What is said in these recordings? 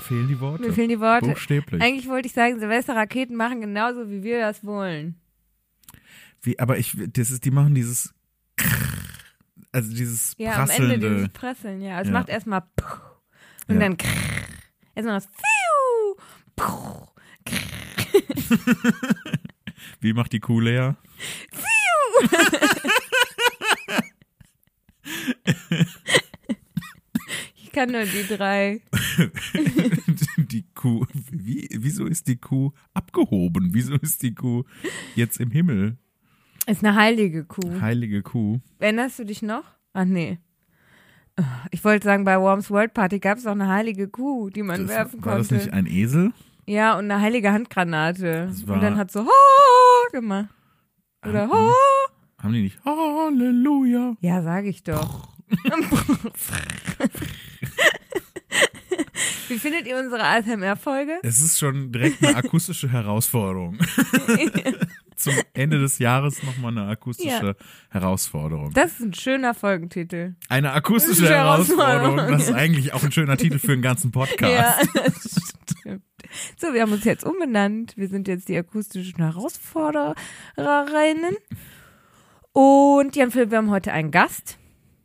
fehlen die Worte. Mir fehlen die Worte. Buchstäblich. Eigentlich wollte ich sagen, Silvesterraketen machen genauso, wie wir das wollen. Aber die machen dieses also dieses Ja, prasselnde. am Ende dieses Prasseln, ja. Es Ja. macht erstmal und dann erstmal das Wie macht die Kuh leer? Ich kann nur die 3. Die Kuh, wieso ist die Kuh abgehoben? Wieso ist die Kuh jetzt im Himmel? Ist eine heilige Kuh. Heilige Kuh. Erinnerst du dich noch? Ach nee. Ich wollte sagen, bei Worms World Party gab es auch eine heilige Kuh, die man werfen konnte. War das nicht ein Esel? Ja, und eine heilige Handgranate. Das war- Und dann hat so ha gemacht. Oder ha. Haben die nicht Halleluja? Ja, sag ich doch. Wie findet ihr unsere ASMR-Folge? Es ist schon direkt eine akustische Herausforderung. Zum Ende des Jahres nochmal eine akustische Herausforderung. Das ist ein schöner Folgentitel. Eine akustische Herausforderung. Das ist eigentlich auch ein schöner Titel für einen ganzen Podcast. Ja, das stimmt. So, wir haben uns jetzt umbenannt. Wir sind jetzt die akustischen Herausfordererinnen. Und Jan Philipp, wir haben heute einen Gast.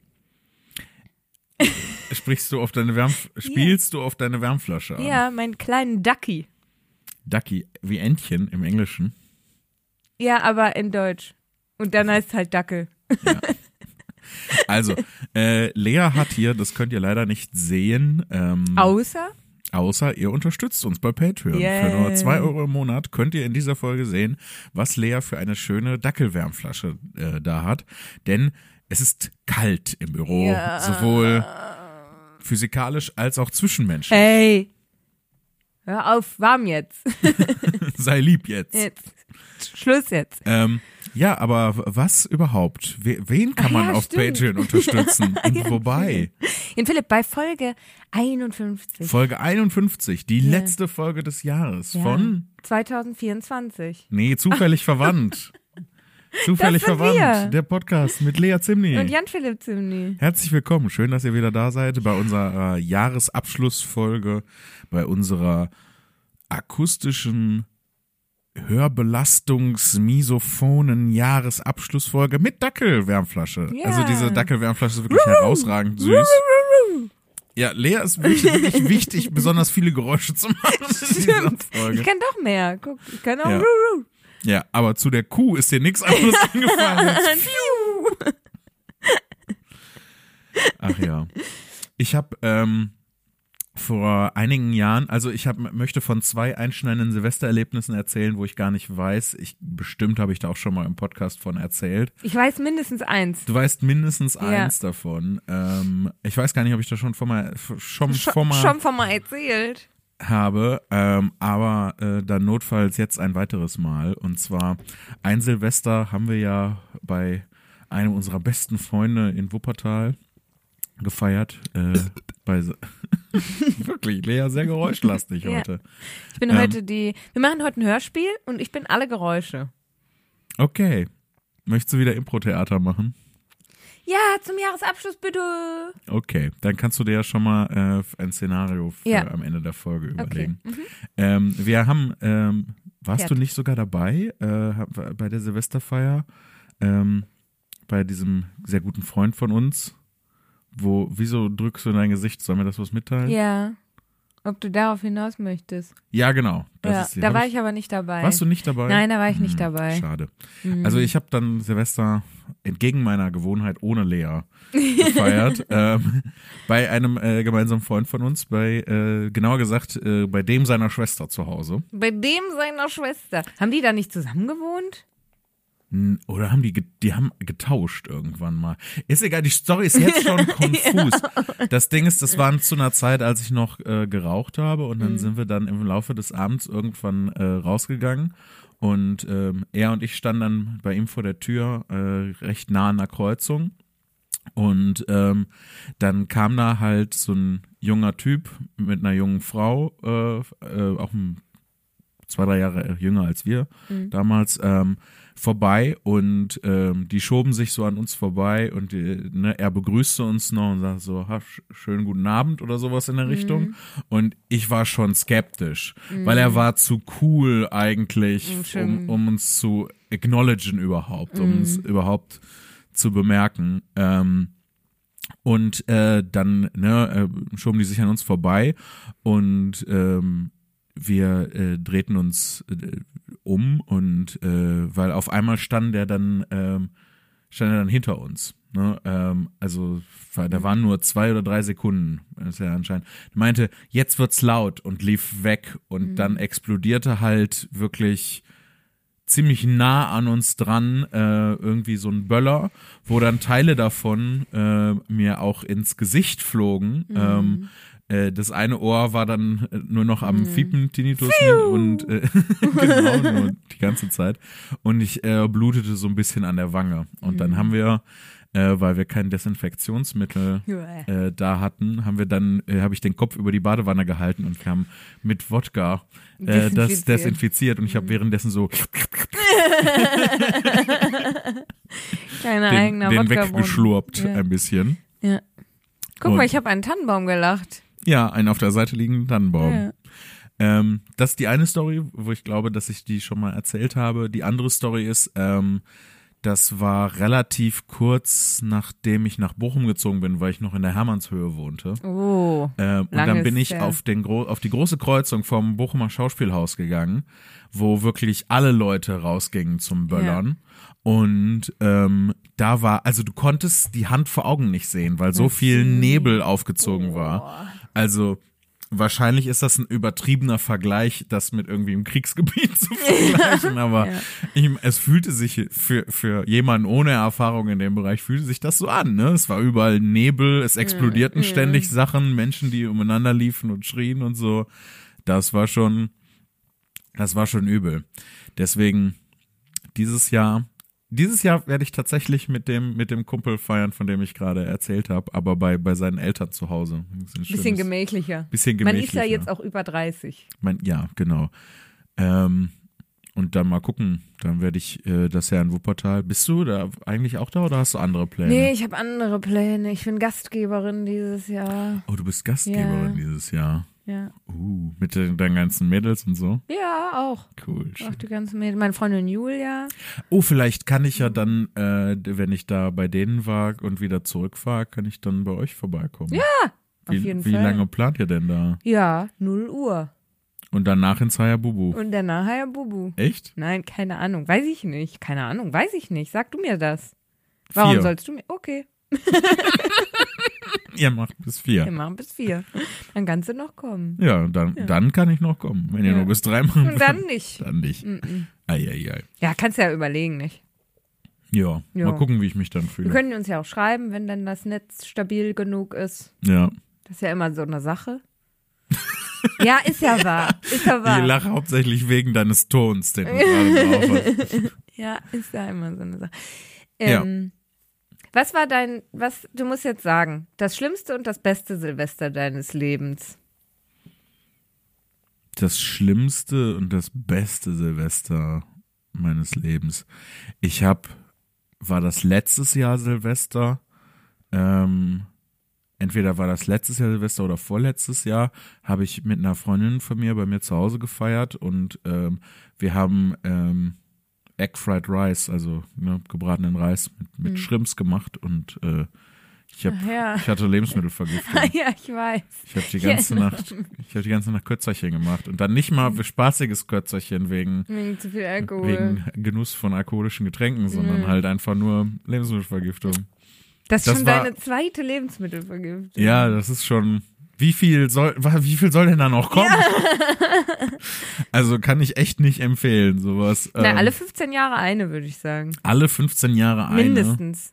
Spielst du auf deine Wärmflasche an? Ja, meinen kleinen Ducky. Ducky, wie Entchen im Englischen. Ja, aber in Deutsch. Und dann heißt es halt Dackel. Ja. Also, Lea hat hier, das könnt ihr leider nicht sehen, außer ihr unterstützt uns bei Patreon. Yay. Für nur 2 Euro im Monat könnt ihr in dieser Folge sehen, was Lea für eine schöne Dackelwärmflasche da hat. Denn es ist kalt im Büro, Ja. sowohl physikalisch als auch zwischenmenschlich. Hey, hör auf, warm jetzt. Sei lieb jetzt. Jetzt. Schluss jetzt. Ja, aber was überhaupt? Wen kann man ja, auf stimmt. Patreon unterstützen? Und Ja, wobei? Jan Philipp, bei Folge 51. Folge 51, die letzte Folge des Jahres von 2024. Nee, zufällig verwandt. Zufällig Das sind verwandt. wir. Der Podcast mit Lea Zimny. Und Jan Philipp Zimny. Herzlich willkommen. Schön, dass ihr wieder da seid bei unserer Jahresabschlussfolge, bei unserer akustischen Hörbelastungs-misophonen Jahresabschlussfolge mit Dackelwärmflasche. Ja. Also diese Dackelwärmflasche ist wirklich herausragend süß. Ja, Lea ist wirklich wichtig, besonders viele Geräusche zu machen in dieser Stimmt. Folge. Ich kann doch mehr. Guck, ich kann auch Ja. Ja, aber zu der Kuh ist dir nichts anderes eingefallen. Ach ja. Ich habe vor einigen Jahren, also möchte von 2 einschneidenden Silvestererlebnissen erzählen, wo ich gar nicht weiß, bestimmt habe ich da auch schon mal im Podcast von erzählt. Ich weiß mindestens 1. Du weißt mindestens 1 davon. Ich weiß gar nicht, ob ich das schon von mal erzählt. habe, aber dann notfalls jetzt ein weiteres Mal. Und zwar ein Silvester haben wir ja bei einem unserer besten Freunde in Wuppertal gefeiert. Wirklich, Lea, sehr geräuschlastig Ja. heute. Ich bin heute wir machen heute ein Hörspiel und ich bin alle Geräusche. Okay. Möchtest du wieder Impro-Theater machen? Ja, zum Jahresabschluss bitte. Okay, dann kannst du dir ja schon mal ein Szenario für am Ende der Folge überlegen. Wir haben, warst du nicht sogar dabei bei der Silvesterfeier, bei diesem sehr guten Freund von uns? Wieso drückst du in dein Gesicht? Sollen wir das was mitteilen? Ja. Ob du darauf hinaus möchtest. Ja, genau. Da war ich aber nicht dabei. Warst du nicht dabei? Nein, da war ich nicht dabei. Schade. Also ich habe dann Silvester entgegen meiner Gewohnheit ohne Lea gefeiert. Bei einem gemeinsamen Freund von uns, genauer gesagt, bei dem seiner Schwester zu Hause. Bei dem seiner Schwester. Haben die da nicht zusammen gewohnt? Oder haben die haben getauscht irgendwann mal. Ist egal, die Story ist jetzt schon konfus. Das Ding ist, das war zu einer Zeit, als ich noch geraucht habe und dann sind wir dann im Laufe des Abends irgendwann rausgegangen und er und ich standen dann bei ihm vor der Tür recht nah an der Kreuzung und dann kam da halt so ein junger Typ mit einer jungen Frau, auch 2-3 Jahre jünger als wir damals, vorbei und die schoben sich so an uns vorbei und er begrüßte uns noch und sagte so, schönen guten Abend oder sowas in der Richtung. Und ich war schon skeptisch, weil er war zu cool eigentlich, um uns zu acknowledgen überhaupt, um uns überhaupt zu bemerken. Und dann schoben die sich an uns vorbei und wir drehten uns um und weil auf einmal stand er dann hinter uns. Ne? Also da waren nur 2 oder 3 Sekunden, ist ja anscheinend. Er meinte, jetzt wird's laut und lief weg und dann explodierte halt wirklich ziemlich nah an uns dran irgendwie so ein Böller, wo dann Teile davon mir auch ins Gesicht flogen. Das eine Ohr war dann nur noch am Fiepen, Tinnitus und genau, nur die ganze Zeit. Und ich blutete so ein bisschen an der Wange. Und dann haben wir, weil wir kein Desinfektionsmittel da hatten, habe ich den Kopf über die Badewanne gehalten und wir haben mit Wodka das desinfiziert. Und ich habe währenddessen so den weggeschlurpt ein bisschen. Ja. Guck mal, ich habe einen Tannenbaum gelacht. Ja, einen auf der Seite liegenden Tannenbaum. Ja. Das ist die eine Story, wo ich glaube, dass ich die schon mal erzählt habe. Die andere Story ist, das war relativ kurz, nachdem ich nach Bochum gezogen bin, weil ich noch in der Hermannshöhe wohnte. Oh, und dann bin ich auf die große Kreuzung vom Bochumer Schauspielhaus gegangen, wo wirklich alle Leute rausgingen zum Böllern. Ja. Und da war, also du konntest die Hand vor Augen nicht sehen, weil so viel Nebel aufgezogen war. Also wahrscheinlich ist das ein übertriebener Vergleich, das mit irgendwie im Kriegsgebiet zu vergleichen, aber es fühlte sich für jemanden ohne Erfahrung in dem Bereich, fühlte sich das so an, ne? Es war überall Nebel, es explodierten ständig Sachen, Menschen, die umeinander liefen und schrien und so. Das war schon übel. Deswegen dieses Jahr werde ich tatsächlich mit dem Kumpel feiern, von dem ich gerade erzählt habe, aber bei seinen Eltern zu Hause. Bisschen gemächlicher. Man ist ja jetzt auch über 30. Ja, genau. Und dann mal gucken, dann werde ich das Jahr in Wuppertal. Bist du da eigentlich auch da oder hast du andere Pläne? Nee, ich habe andere Pläne. Ich bin Gastgeberin dieses Jahr. Oh, du bist Gastgeberin dieses Jahr. Ja. Mit deinen ganzen Mädels und so? Ja, auch. Cool. Auch die ganzen Mädels. Meine Freundin Julia. Oh, vielleicht kann ich ja dann, wenn ich da bei denen war und wieder zurückfahre, kann ich dann bei euch vorbeikommen. Ja, auf jeden Fall. Wie lange plant ihr denn da? Ja, 0 Uhr. Und danach ins Hayabubu? Und danach Hayabubu. Echt? Nein, keine Ahnung. Weiß ich nicht. Sag du mir das. Warum 4. sollst du mir? Okay. Ihr macht bis 4. Wir machen bis 4. Dann kannst du noch kommen. Ja, dann kann ich noch kommen. Wenn ihr nur bis 3 machen und dann nicht. Dann nicht. Eieiei. Ja, kannst ja überlegen, nicht? Ja, mal gucken, wie ich mich dann fühle. Wir können uns ja auch schreiben, wenn dann das Netz stabil genug ist. Ja. Das ist ja immer so eine Sache. Ja, ist ja wahr. Ich lache hauptsächlich wegen deines Tons, den du gerade drauf hast. Ja, ist ja immer so eine Sache. Was war du musst jetzt sagen, das schlimmste und das beste Silvester deines Lebens? Das schlimmste und das beste Silvester meines Lebens. War das letztes Jahr Silvester, entweder war das letztes Jahr Silvester oder vorletztes Jahr, habe ich mit einer Freundin von mir bei mir zu Hause gefeiert und wir haben Egg Fried Rice, also gebratenen Reis mit Shrimps gemacht und ich hatte Lebensmittelvergiftung. Ja, ich weiß. Ich habe die ganze Nacht Kötzerchen gemacht und dann nicht mal spaßiges Kötzerchen wegen zu viel Alkohol. Wegen Genuss von alkoholischen Getränken, sondern halt einfach nur Lebensmittelvergiftung. Das ist schon deine zweite Lebensmittelvergiftung. Ja, das ist schon. Wie viel soll denn da noch kommen? Ja. Also kann ich echt nicht empfehlen, sowas. Na, alle 15 Jahre eine, würde ich sagen. Alle 15 Jahre eine? Mindestens.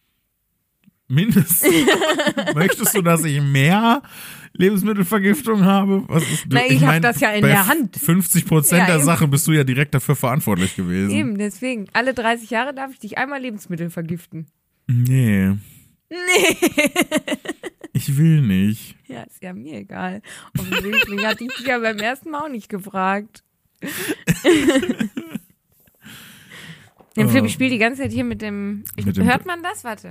Möchtest du, dass ich mehr Lebensmittelvergiftung habe? Ich habe das ja in der Hand. 50% der Sache bist du ja direkt dafür verantwortlich gewesen. Eben, deswegen. Alle 30 Jahre darf ich dich einmal Lebensmittel vergiften. Nee. Ich will nicht. Ja, ist ja mir egal. Offensichtlich hatte ich dich ja beim ersten Mal auch nicht gefragt. Den Film, ich spiele die ganze Zeit hier mit dem. Hört man das? Warte.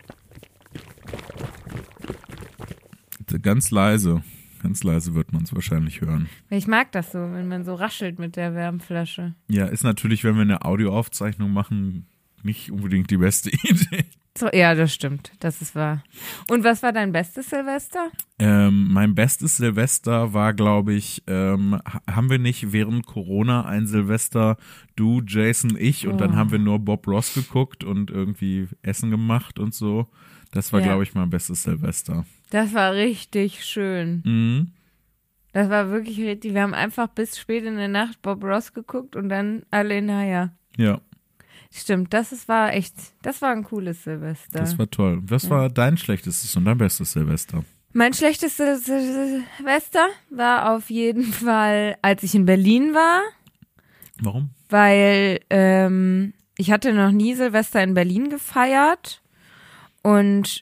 Ganz leise. Ganz leise wird man es wahrscheinlich hören. Ich mag das so, wenn man so raschelt mit der Wärmflasche. Ja, ist natürlich, wenn wir eine Audioaufzeichnung machen, nicht unbedingt die beste Idee. So, ja, das stimmt. Das ist wahr. Und was war dein bestes Silvester? Mein bestes Silvester war, glaube ich, haben wir nicht während Corona ein Silvester, du, Jason, ich, und dann haben wir nur Bob Ross geguckt und irgendwie Essen gemacht und so. Das war, glaube ich, mein bestes Silvester. Das war richtig schön. Mhm. Das war wirklich richtig. Wir haben einfach bis spät in der Nacht Bob Ross geguckt und dann alle nachher. Ja. Stimmt, das war ein cooles Silvester. Das war toll. Was war dein schlechtestes und dein bestes Silvester? Mein schlechtestes Silvester war auf jeden Fall, als ich in Berlin war. Warum? Weil ich hatte noch nie Silvester in Berlin gefeiert und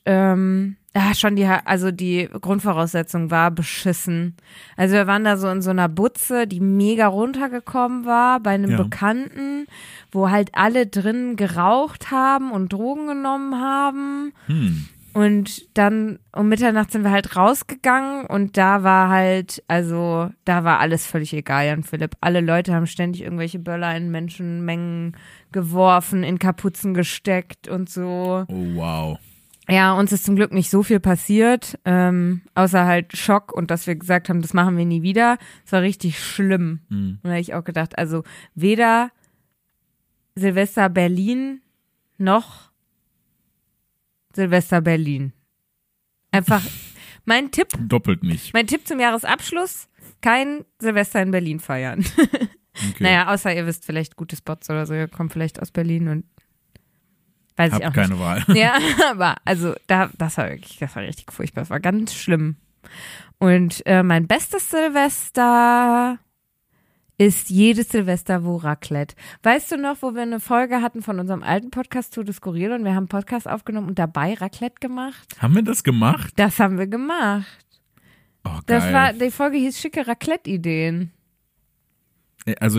die Grundvoraussetzung war beschissen. Also wir waren da so in so einer Butze, die mega runtergekommen war, bei einem Bekannten, wo halt alle drin geraucht haben und Drogen genommen haben. Und dann um Mitternacht sind wir halt rausgegangen und da war alles völlig egal, Jan Philipp. Alle Leute haben ständig irgendwelche Böller in Menschenmengen geworfen, in Kapuzen gesteckt und so. Oh, wow. Ja, uns ist zum Glück nicht so viel passiert, außer halt Schock und dass wir gesagt haben, das machen wir nie wieder. Es war richtig schlimm. Und da habe ich auch gedacht, also weder Silvester Berlin noch Silvester Berlin. Einfach mein Tipp. Doppelt nicht. Mein Tipp zum Jahresabschluss, kein Silvester in Berlin feiern. Okay. Naja, außer ihr wisst vielleicht gute Spots oder so, ihr kommt vielleicht aus Berlin und weiß ich auch keine nicht. Wahl. Ja, aber also das war richtig furchtbar. Das war ganz schlimm. Und mein bestes Silvester ist jedes Silvester, wo Raclette. Weißt du noch, wo wir eine Folge hatten von unserem alten Podcast Tour de Skurril und wir haben einen Podcast aufgenommen und dabei Raclette gemacht? Haben wir das gemacht? Das haben wir gemacht. Oh, geil. Die Folge hieß schicke Raclette-Ideen. Also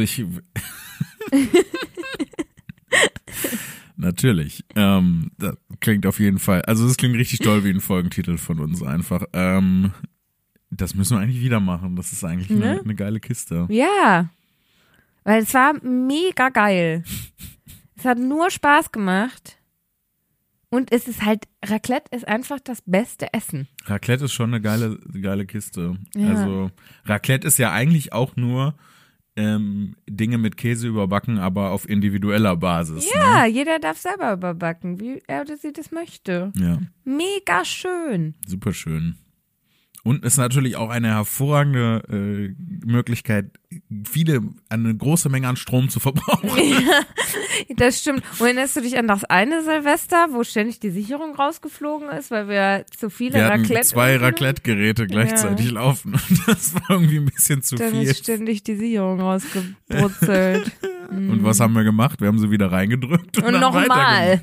natürlich. Das klingt auf jeden Fall, also das klingt richtig toll wie ein Folgentitel von uns einfach. Das müssen wir eigentlich wieder machen. Das ist eigentlich eine geile Kiste. Ja, weil es war mega geil. Es hat nur Spaß gemacht. Und es ist halt, Raclette ist einfach das beste Essen. Raclette ist schon eine geile Kiste. Ja. Also Raclette ist ja eigentlich auch nur Dinge mit Käse überbacken, aber auf individueller Basis. Ja, ne? Jeder darf selber überbacken, wie er oder sie das möchte. Ja. Mega schön. Super schön. Und ist natürlich auch eine hervorragende Möglichkeit, eine große Menge an Strom zu verbrauchen. Ja, das stimmt. Und erinnerst du dich an das eine Silvester, wo ständig die Sicherung rausgeflogen ist, weil wir zu viele Raclette... Wir hatten 2 Raclette-Geräte gleichzeitig laufen und das war irgendwie ein bisschen zu Dann viel. ist ständig die Sicherung rausgebrutzelt. Und was haben wir gemacht? Wir haben sie wieder reingedrückt und dann nochmal.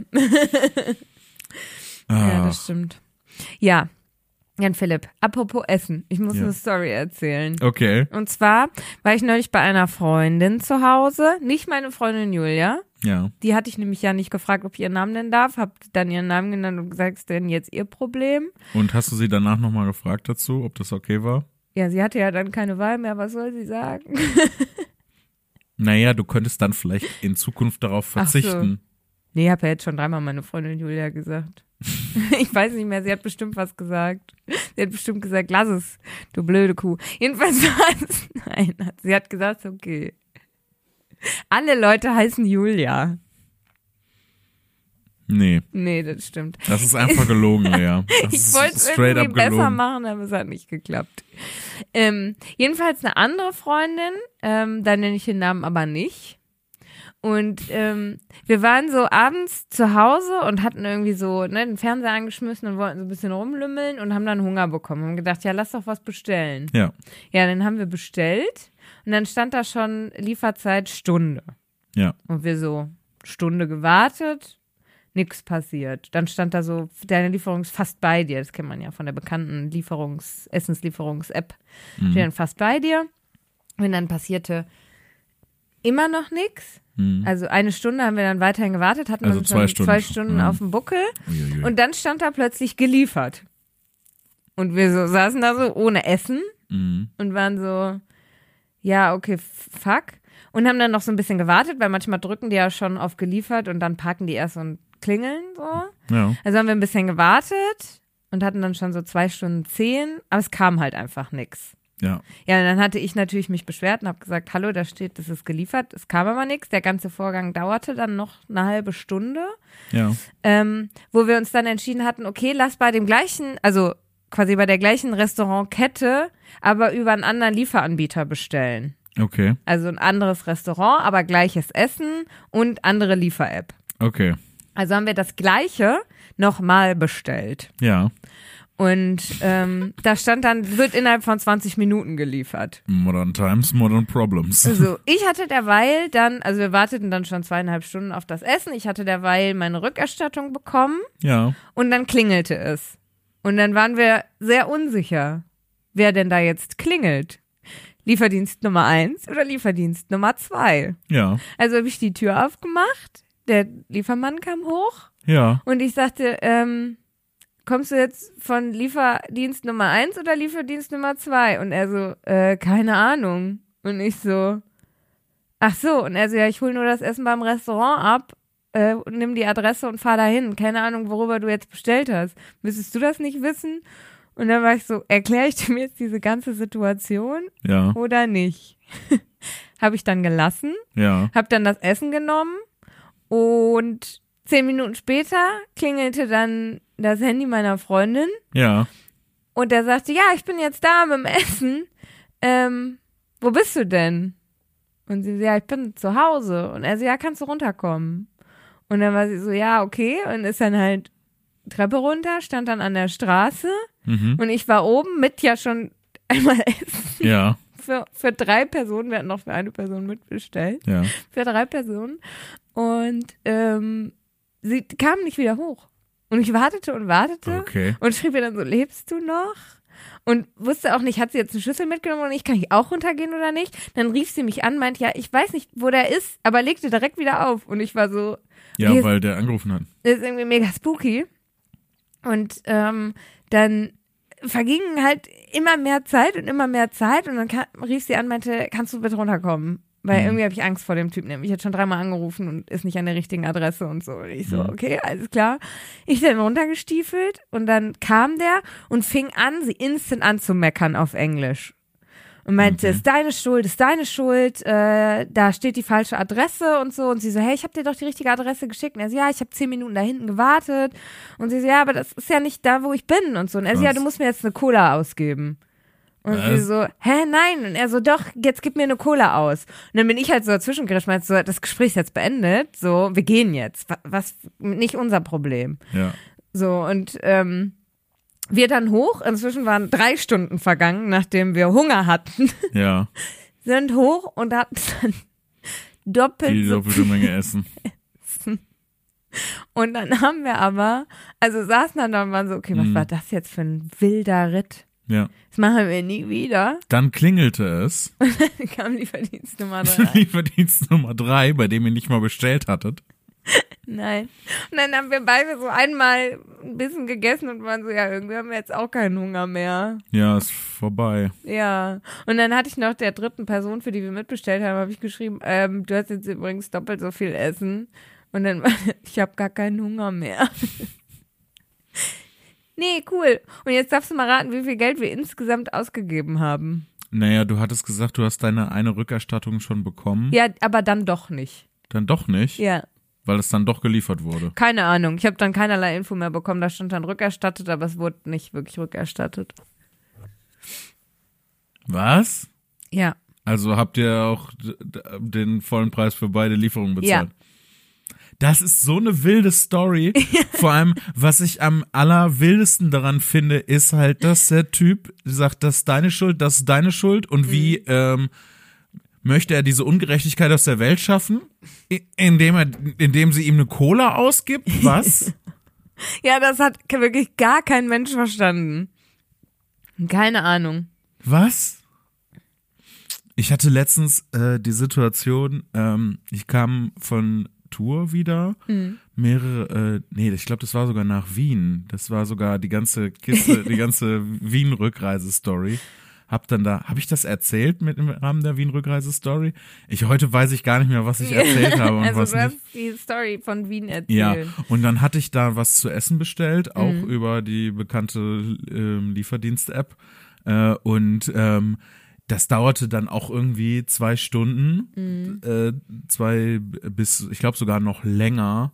Ja, das Ach, stimmt. Ja. Jan Philipp, apropos Essen, ich muss eine Story erzählen. okay. Und zwar war ich neulich bei einer Freundin zu Hause, nicht meine Freundin Julia. Ja. Die hatte ich nämlich ja nicht gefragt, ob ich ihren Namen nennen darf, hab dann ihren Namen genannt und gesagt, ist denn jetzt ihr Problem? Und hast du sie danach nochmal gefragt dazu, ob das okay war? Ja, sie hatte ja dann keine Wahl mehr, was soll sie sagen? Naja, du könntest dann vielleicht in Zukunft darauf verzichten. Nee, ich habe ja jetzt schon 3-mal meine Freundin Julia gesagt. Ich weiß nicht mehr, sie hat bestimmt was gesagt. Sie hat bestimmt gesagt, lass es, du blöde Kuh. Jedenfalls war es, nein, sie hat gesagt, okay. Alle Leute heißen Julia. Nee. Nee, das stimmt. Das ist einfach gelogen, Lea. Ich wollte es irgendwie besser machen, aber es hat nicht geklappt. Jedenfalls eine andere Freundin, da nenne ich den Namen aber nicht. Und wir waren so abends zu Hause und hatten irgendwie so den Fernseher angeschmissen und wollten so ein bisschen rumlümmeln und haben dann Hunger bekommen. Haben gedacht, ja, lass doch was bestellen. Ja. Ja, dann haben wir bestellt und dann stand da schon Lieferzeit Stunde. Ja. Und wir so Stunde gewartet, nix passiert. Dann stand da so, deine Lieferung ist fast bei dir. Das kennt man ja von der bekannten Essenslieferungs-App. Steht dann fast bei dir. Und dann passierte immer noch nix. Also 1 Stunde haben wir dann weiterhin gewartet, hatten Also dann 2 schon Stunden. 2 Stunden auf dem Buckel. Uiuiui. Und dann stand da plötzlich geliefert. Und wir so saßen da so ohne Essen und waren so, ja, okay, fuck. Und haben dann noch so ein bisschen gewartet, weil manchmal drücken die ja schon auf geliefert und dann parken die erst und klingeln so. Ja. Also haben wir ein bisschen gewartet und hatten dann schon so 2 Stunden 10, aber es kam halt einfach nix. Ja. Ja, und dann hatte ich natürlich mich beschwert und habe gesagt, hallo, da steht, das ist geliefert. Es kam aber nichts. Der ganze Vorgang dauerte dann noch eine halbe Stunde, Ja. wo wir uns dann entschieden hatten, okay, lass bei dem gleichen, also quasi bei der gleichen Restaurantkette, aber über einen anderen Lieferanbieter bestellen. Okay. Also ein anderes Restaurant, aber gleiches Essen und andere Liefer-App. Okay. Also haben wir das Gleiche nochmal bestellt. Ja. Und da stand dann, wird innerhalb von 20 Minuten geliefert. Modern Times, Modern Problems. Also ich hatte derweil dann, also wir warteten dann schon 2,5 Stunden auf das Essen. Ich hatte derweil meine Rückerstattung bekommen Ja. und dann klingelte es. Und dann waren wir sehr unsicher, wer denn da jetzt klingelt. Lieferdienst Nummer 1 oder Lieferdienst Nummer 2. Ja. Also habe ich die Tür aufgemacht, der Liefermann kam hoch Ja. und ich sagte, kommst du jetzt von Lieferdienst Nummer 1 oder Lieferdienst Nummer 2? Und er so, keine Ahnung. Und ich so, ach so. Und er so, ja, ich hole nur das Essen beim Restaurant ab, und nimm die Adresse und fahr dahin. Keine Ahnung, worüber du jetzt bestellt hast. Müsstest du das nicht wissen? Und dann war ich so, erkläre ich dir jetzt diese ganze Situation Ja. oder nicht? Habe ich dann gelassen, Ja. habe dann das Essen genommen und 10 Minuten später klingelte dann das Handy meiner Freundin Ja. und er sagte, ja, ich bin jetzt da mit dem Essen. Wo bist du denn? Und sie so, ja, ich bin zu Hause. Und er so, ja, kannst du runterkommen? Und dann war sie so, ja, okay. Und ist dann halt Treppe runter, stand dann an der Straße. Und ich war oben mit ja schon einmal Essen. Ja. Für 3 Personen. Wir hatten noch für eine Person mitbestellt. Ja. Für 3 Personen. Und sie kam nicht wieder hoch. Und ich wartete und wartete Okay. und schrieb ihr dann so, lebst du noch? Und wusste auch nicht, hat sie jetzt eine Schüssel mitgenommen oder nicht? Kann ich auch runtergehen oder nicht? Dann rief sie mich an, meinte, ja, ich weiß nicht, wo der ist, aber legte direkt wieder auf. Und ich war so, Ja, okay, weil der angerufen hat. das ist irgendwie mega spooky. Und dann vergingen halt immer mehr Zeit und dann rief sie an, meinte, kannst du bitte runterkommen? Weil irgendwie habe ich Angst vor dem Typen. Ich hatte schon 3-mal angerufen und ist nicht an der richtigen Adresse und so. Und ich so, okay, alles klar. Ich bin runtergestiefelt und dann kam der und fing an, sie instant anzumeckern auf Englisch. Und meinte, ist deine Schuld, da steht die falsche Adresse und so. Und sie so, hey, ich habe dir doch die richtige Adresse geschickt. Und er so, ja, ich habe 10 Minuten da hinten gewartet. Und sie so, ja, aber das ist ja nicht da, wo ich bin und so. Und er so, ja, du musst mir jetzt eine Cola ausgeben. Und sie so, hä, nein. Und er so, doch, jetzt gib mir eine Cola aus. Und dann bin ich halt so dazwischen gerischt, meinte so, das Gespräch ist jetzt beendet, so, wir gehen jetzt. Was, nicht unser Problem. Ja. So, und wir dann hoch, inzwischen waren 3 Stunden vergangen, nachdem wir Hunger hatten, Ja. sind hoch und hatten dann Die doppelt so doppelte Menge Essen. Und dann haben wir aber, also saßen dann da und waren so, okay, was war das jetzt für ein wilder Ritt? Ja. Das machen wir nie wieder. Dann klingelte es. Dann kam Lieferdienst Nummer 3. Lieferdienst Nummer 3, bei dem ihr nicht mal bestellt hattet. Nein. Und dann haben wir beide so einmal ein bisschen gegessen und waren so, ja, irgendwie haben wir jetzt auch keinen Hunger mehr. Ja, ist vorbei. Ja. Und dann hatte ich noch der 3. Person, für die wir mitbestellt haben, habe ich geschrieben, du hast jetzt übrigens doppelt so viel Essen. Und dann, ich habe gar keinen Hunger mehr. Nee, cool. Und jetzt darfst du mal raten, wie viel Geld wir insgesamt ausgegeben haben. Naja, du hattest gesagt, du hast deine eine Rückerstattung schon bekommen. Ja, aber dann doch nicht. Dann doch nicht, Ja. weil es dann doch geliefert wurde. Keine Ahnung. Ich habe dann keinerlei Info mehr bekommen. Da stand dann rückerstattet, aber es wurde nicht wirklich rückerstattet. Was? Ja. Also habt ihr auch den vollen Preis für beide Lieferungen bezahlt? Ja. Das ist so eine wilde Story. Vor allem, was ich am allerwildesten daran finde, ist halt, dass der Typ sagt, das ist deine Schuld und wie möchte er diese Ungerechtigkeit aus der Welt schaffen, indem sie ihm eine Cola ausgibt? Was? Ja, das hat wirklich gar kein Mensch verstanden. Keine Ahnung. Was? Ich hatte letztens die Situation, ich kam von Tour wieder, ich glaube, das war sogar nach Wien. Das war sogar die ganze Kiste, die ganze Wien-Rückreise-Story. Habe ich das erzählt im Rahmen der Wien-Rückreise-Story? Heute weiß ich gar nicht mehr, was ich erzählt habe und also was du nicht. hast die Story von Wien erzählt. Ja, und dann hatte ich da was zu essen bestellt, auch über die bekannte Lieferdienst-App. Das dauerte dann auch irgendwie 2 Stunden, 2 bis, ich glaube sogar noch länger.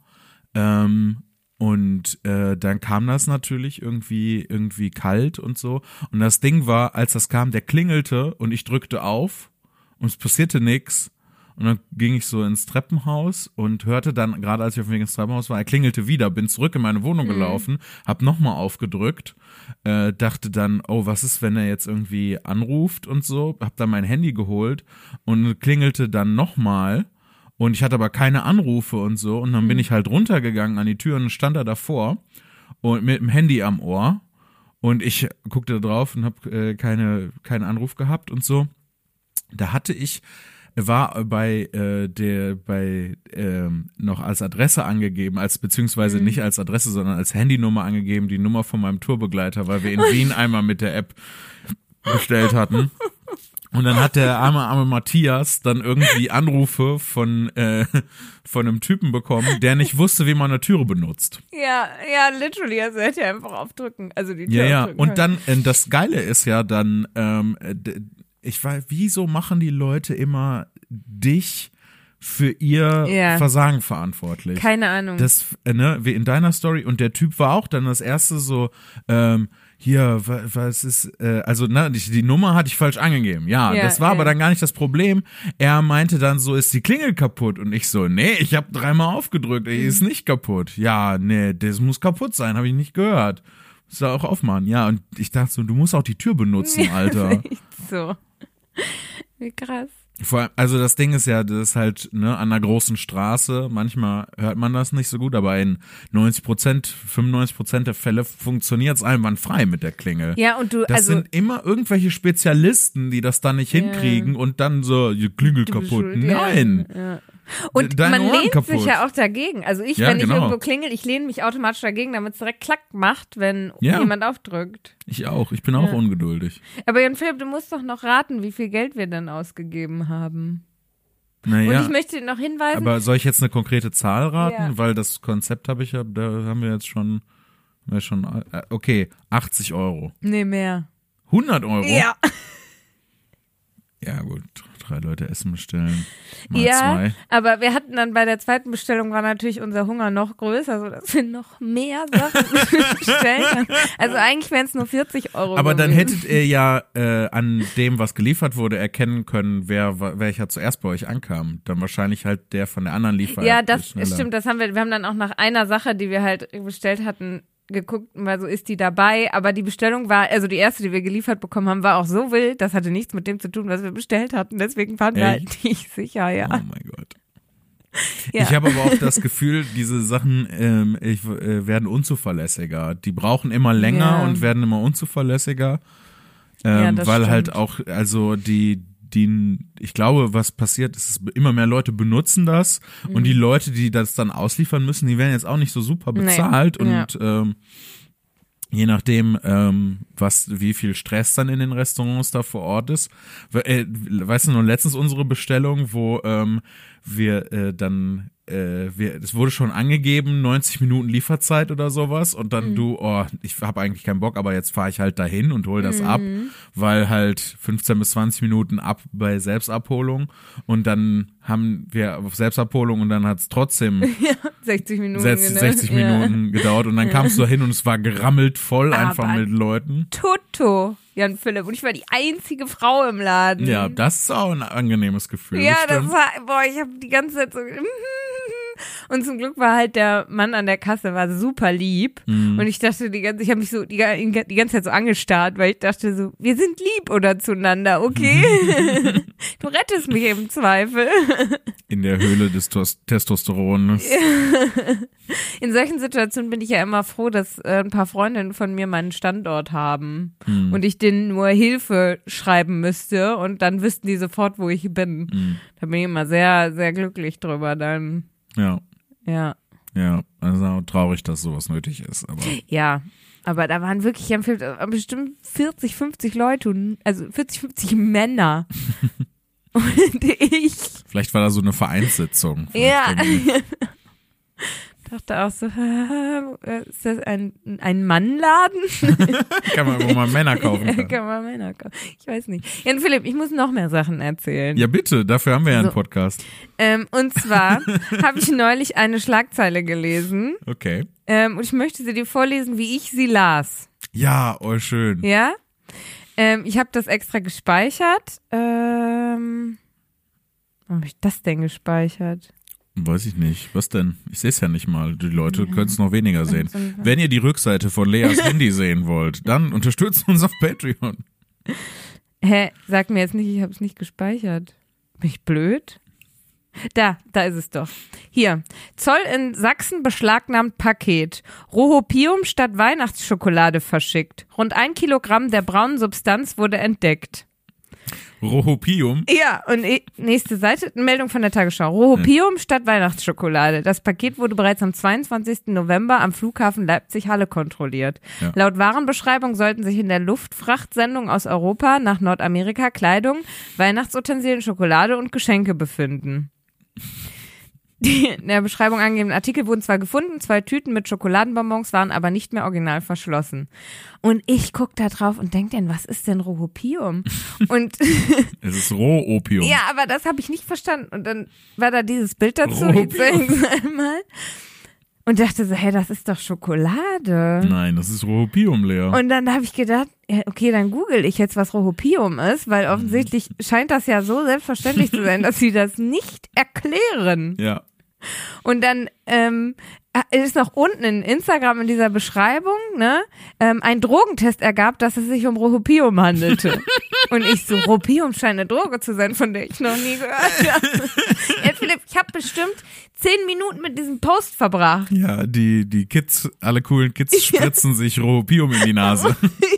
Dann kam das natürlich irgendwie kalt und so. Und das Ding war, als das kam, der klingelte und ich drückte auf und es passierte nichts. Und dann ging ich so ins Treppenhaus und hörte dann, gerade als ich auf dem Weg ins Treppenhaus war, er klingelte wieder, bin zurück in meine Wohnung gelaufen, hab nochmal aufgedrückt, dachte dann, oh, was ist, wenn er jetzt irgendwie anruft und so, hab dann mein Handy geholt und klingelte dann nochmal und ich hatte aber keine Anrufe und so und dann bin ich halt runtergegangen an die Tür und stand da davor und mit dem Handy am Ohr und ich guckte da drauf und hab keinen Anruf gehabt und so. Da war noch als Adresse angegeben, beziehungsweise nicht als Adresse, sondern als Handynummer angegeben, die Nummer von meinem Tourbegleiter, weil wir in Wien einmal mit der App bestellt hatten. Und dann hat der arme Matthias dann irgendwie Anrufe von einem Typen bekommen, der nicht wusste, wie man eine Türe benutzt. Ja, literally, also hätte er einfach aufdrücken, also die Tür Ja, aufdrücken und dann, das Geile ist ja dann, ich weiß, wieso machen die Leute immer dich für ihr Versagen verantwortlich? Keine Ahnung. Das, wie in deiner Story, und der Typ war auch dann das erste so, hier, was ist, die Nummer hatte ich falsch angegeben. Ja, das war aber dann gar nicht das Problem. Er meinte dann so, ist die Klingel kaputt? Und ich so, nee, ich habe 3-mal aufgedrückt, die ist nicht kaputt. Ja, nee, das muss kaputt sein, habe ich nicht gehört. Muss da auch aufmachen. Ja, und ich dachte so, du musst auch die Tür benutzen, Alter. Echt so. Wie krass. Vor allem, also das Ding ist ja, das ist halt an einer großen Straße, manchmal hört man das nicht so gut, aber in 95% der Fälle funktioniert es einwandfrei mit der Klingel. Ja, und das sind immer irgendwelche Spezialisten, die das dann nicht hinkriegen und dann so, die Klingel kaputt. Nein! Ja. Und Deine man Ohren lehnt kaputt. sich ja auch dagegen. Also wenn ich irgendwo klingel, ich lehne mich automatisch dagegen, damit es direkt klack macht, wenn jemand aufdrückt. Ich auch. Ich bin auch ungeduldig. Aber Jan Philipp, du musst doch noch raten, wie viel Geld wir denn ausgegeben haben. Naja, und ich möchte noch hinweisen. Aber soll ich jetzt eine konkrete Zahl raten? Ja. Weil das Konzept da haben wir jetzt schon, okay, 80 Euro. Nee, mehr. 100 Euro? Ja. Ja, gut. 3 Leute Essen bestellen. Mal 2. Aber wir hatten dann bei der zweiten Bestellung war natürlich unser Hunger noch größer, sodass wir noch mehr Sachen bestellen können. Also eigentlich wären es nur 40 Euro Aber gewesen. dann hättet ihr ja an dem, was geliefert wurde, erkennen können, welcher zuerst bei euch ankam. Dann wahrscheinlich halt der von der anderen Lieferung. Ja, das stimmt. Das haben wir haben dann auch nach einer Sache, die wir halt bestellt hatten, geguckt, weil so ist die dabei, aber die Bestellung war, also die erste, die wir geliefert bekommen haben, war auch so wild, das hatte nichts mit dem zu tun, was wir bestellt hatten, deswegen waren wir halt nicht sicher, ja. Oh mein Gott. Ja. Ich habe aber auch das Gefühl, diese Sachen werden unzuverlässiger. Die brauchen immer länger und werden immer unzuverlässiger, weil stimmt. halt auch, also ich glaube, was passiert ist, immer mehr Leute benutzen das und die Leute, die das dann ausliefern müssen, die werden jetzt auch nicht so super bezahlt und je nachdem, wie viel Stress dann in den Restaurants da vor Ort ist. Weißt du noch, letztens unsere Bestellung, wo es wurde schon angegeben, 90 Minuten Lieferzeit oder sowas und dann ich habe eigentlich keinen Bock, aber jetzt fahre ich halt dahin und hole das ab, weil halt 15 bis 20 Minuten ab bei Selbstabholung und dann haben wir auf Selbstabholung und dann hat es trotzdem 60 Minuten, 60 Minuten gedauert und dann kamst du dahin und es war gerammelt voll einfach aber mit Leuten. Toto, Jan Philipp, und ich war die einzige Frau im Laden. Ja, das ist auch ein angenehmes Gefühl. Ja, das war, ich habe die ganze Zeit so und zum Glück war halt der Mann an der Kasse war super lieb und ich dachte ich habe mich so die ganze Zeit so angestarrt, weil ich dachte so, wir sind lieb oder zueinander, okay? Du rettest mich im Zweifel. In der Höhle des Testosterons. In solchen Situationen bin ich ja immer froh, dass ein paar Freundinnen von mir meinen Standort haben und ich denen nur Hilfe schreiben müsste und dann wüssten die sofort, wo ich bin. Da bin ich immer sehr, sehr glücklich drüber dann. Ja. Ja. Ja, also traurig, dass sowas nötig ist. Aber ja, aber da waren wirklich bestimmt 40, 50 Leute, also 40, 50 Männer. Und ich. Vielleicht war da so eine Vereinssitzung. Ja. Dachte auch so, ist das ein Mannladen? Kann man, wo man Männer kaufen kann. Kann man Männer kaufen. Ich weiß nicht. Ja, und Philipp, ich muss noch mehr Sachen erzählen. Ja, bitte, dafür haben wir ja einen Podcast. Und zwar habe ich neulich eine Schlagzeile gelesen. Okay. Und ich möchte sie dir vorlesen, wie ich sie las. Ja, oh schön. Ja? Ich habe das extra gespeichert. Wo habe ich das denn gespeichert? Weiß ich nicht. Was denn? Ich sehe es ja nicht mal. Die Leute können es noch weniger sehen. Wenn ihr die Rückseite von Leas Handy sehen wollt, dann unterstützt uns auf Patreon. Hä? Sag mir jetzt nicht, ich habe es nicht gespeichert. Bin ich blöd? Da ist es doch. Hier. Zoll in Sachsen beschlagnahmt Paket. Rohopium statt Weihnachtsschokolade verschickt. Rund 1 Kilogramm der braunen Substanz wurde entdeckt. Rohopium? Ja, und nächste Seite, Meldung von der Tagesschau. Rohopium statt Weihnachtsschokolade. Das Paket wurde bereits am 22. November am Flughafen Leipzig-Halle kontrolliert. Ja. Laut Warenbeschreibung sollten sich in der Luftfrachtsendung aus Europa nach Nordamerika Kleidung, Weihnachtsutensilien, Schokolade und Geschenke befinden. Die in der Beschreibung angegebenen Artikel wurden zwar gefunden, 2 Tüten mit Schokoladenbonbons waren aber nicht mehr original verschlossen. Und ich guck da drauf und denk denn, was ist denn Rohopium? Und es ist Rohopium. Ja, aber das habe ich nicht verstanden. Und dann war da dieses Bild dazu. Einmal. Und dachte so, hey, das ist doch Schokolade. Nein, das ist Rohopium, Lea. Und dann habe ich gedacht, ja, okay, dann google ich jetzt, was Rohopium ist, weil offensichtlich scheint das ja so selbstverständlich zu sein, dass sie das nicht erklären. Ja. Und dann ist noch unten in Instagram in dieser Beschreibung, ne, ein Drogentest ergab, dass es sich um Rohopium handelte. Und ich so, Rohopium scheint eine Droge zu sein, von der ich noch nie gehört habe. Ja, Philipp, ich habe bestimmt 10 Minuten mit diesem Post verbracht. Ja, die Kids, alle coolen Kids spritzen sich Rohopium in die Nase.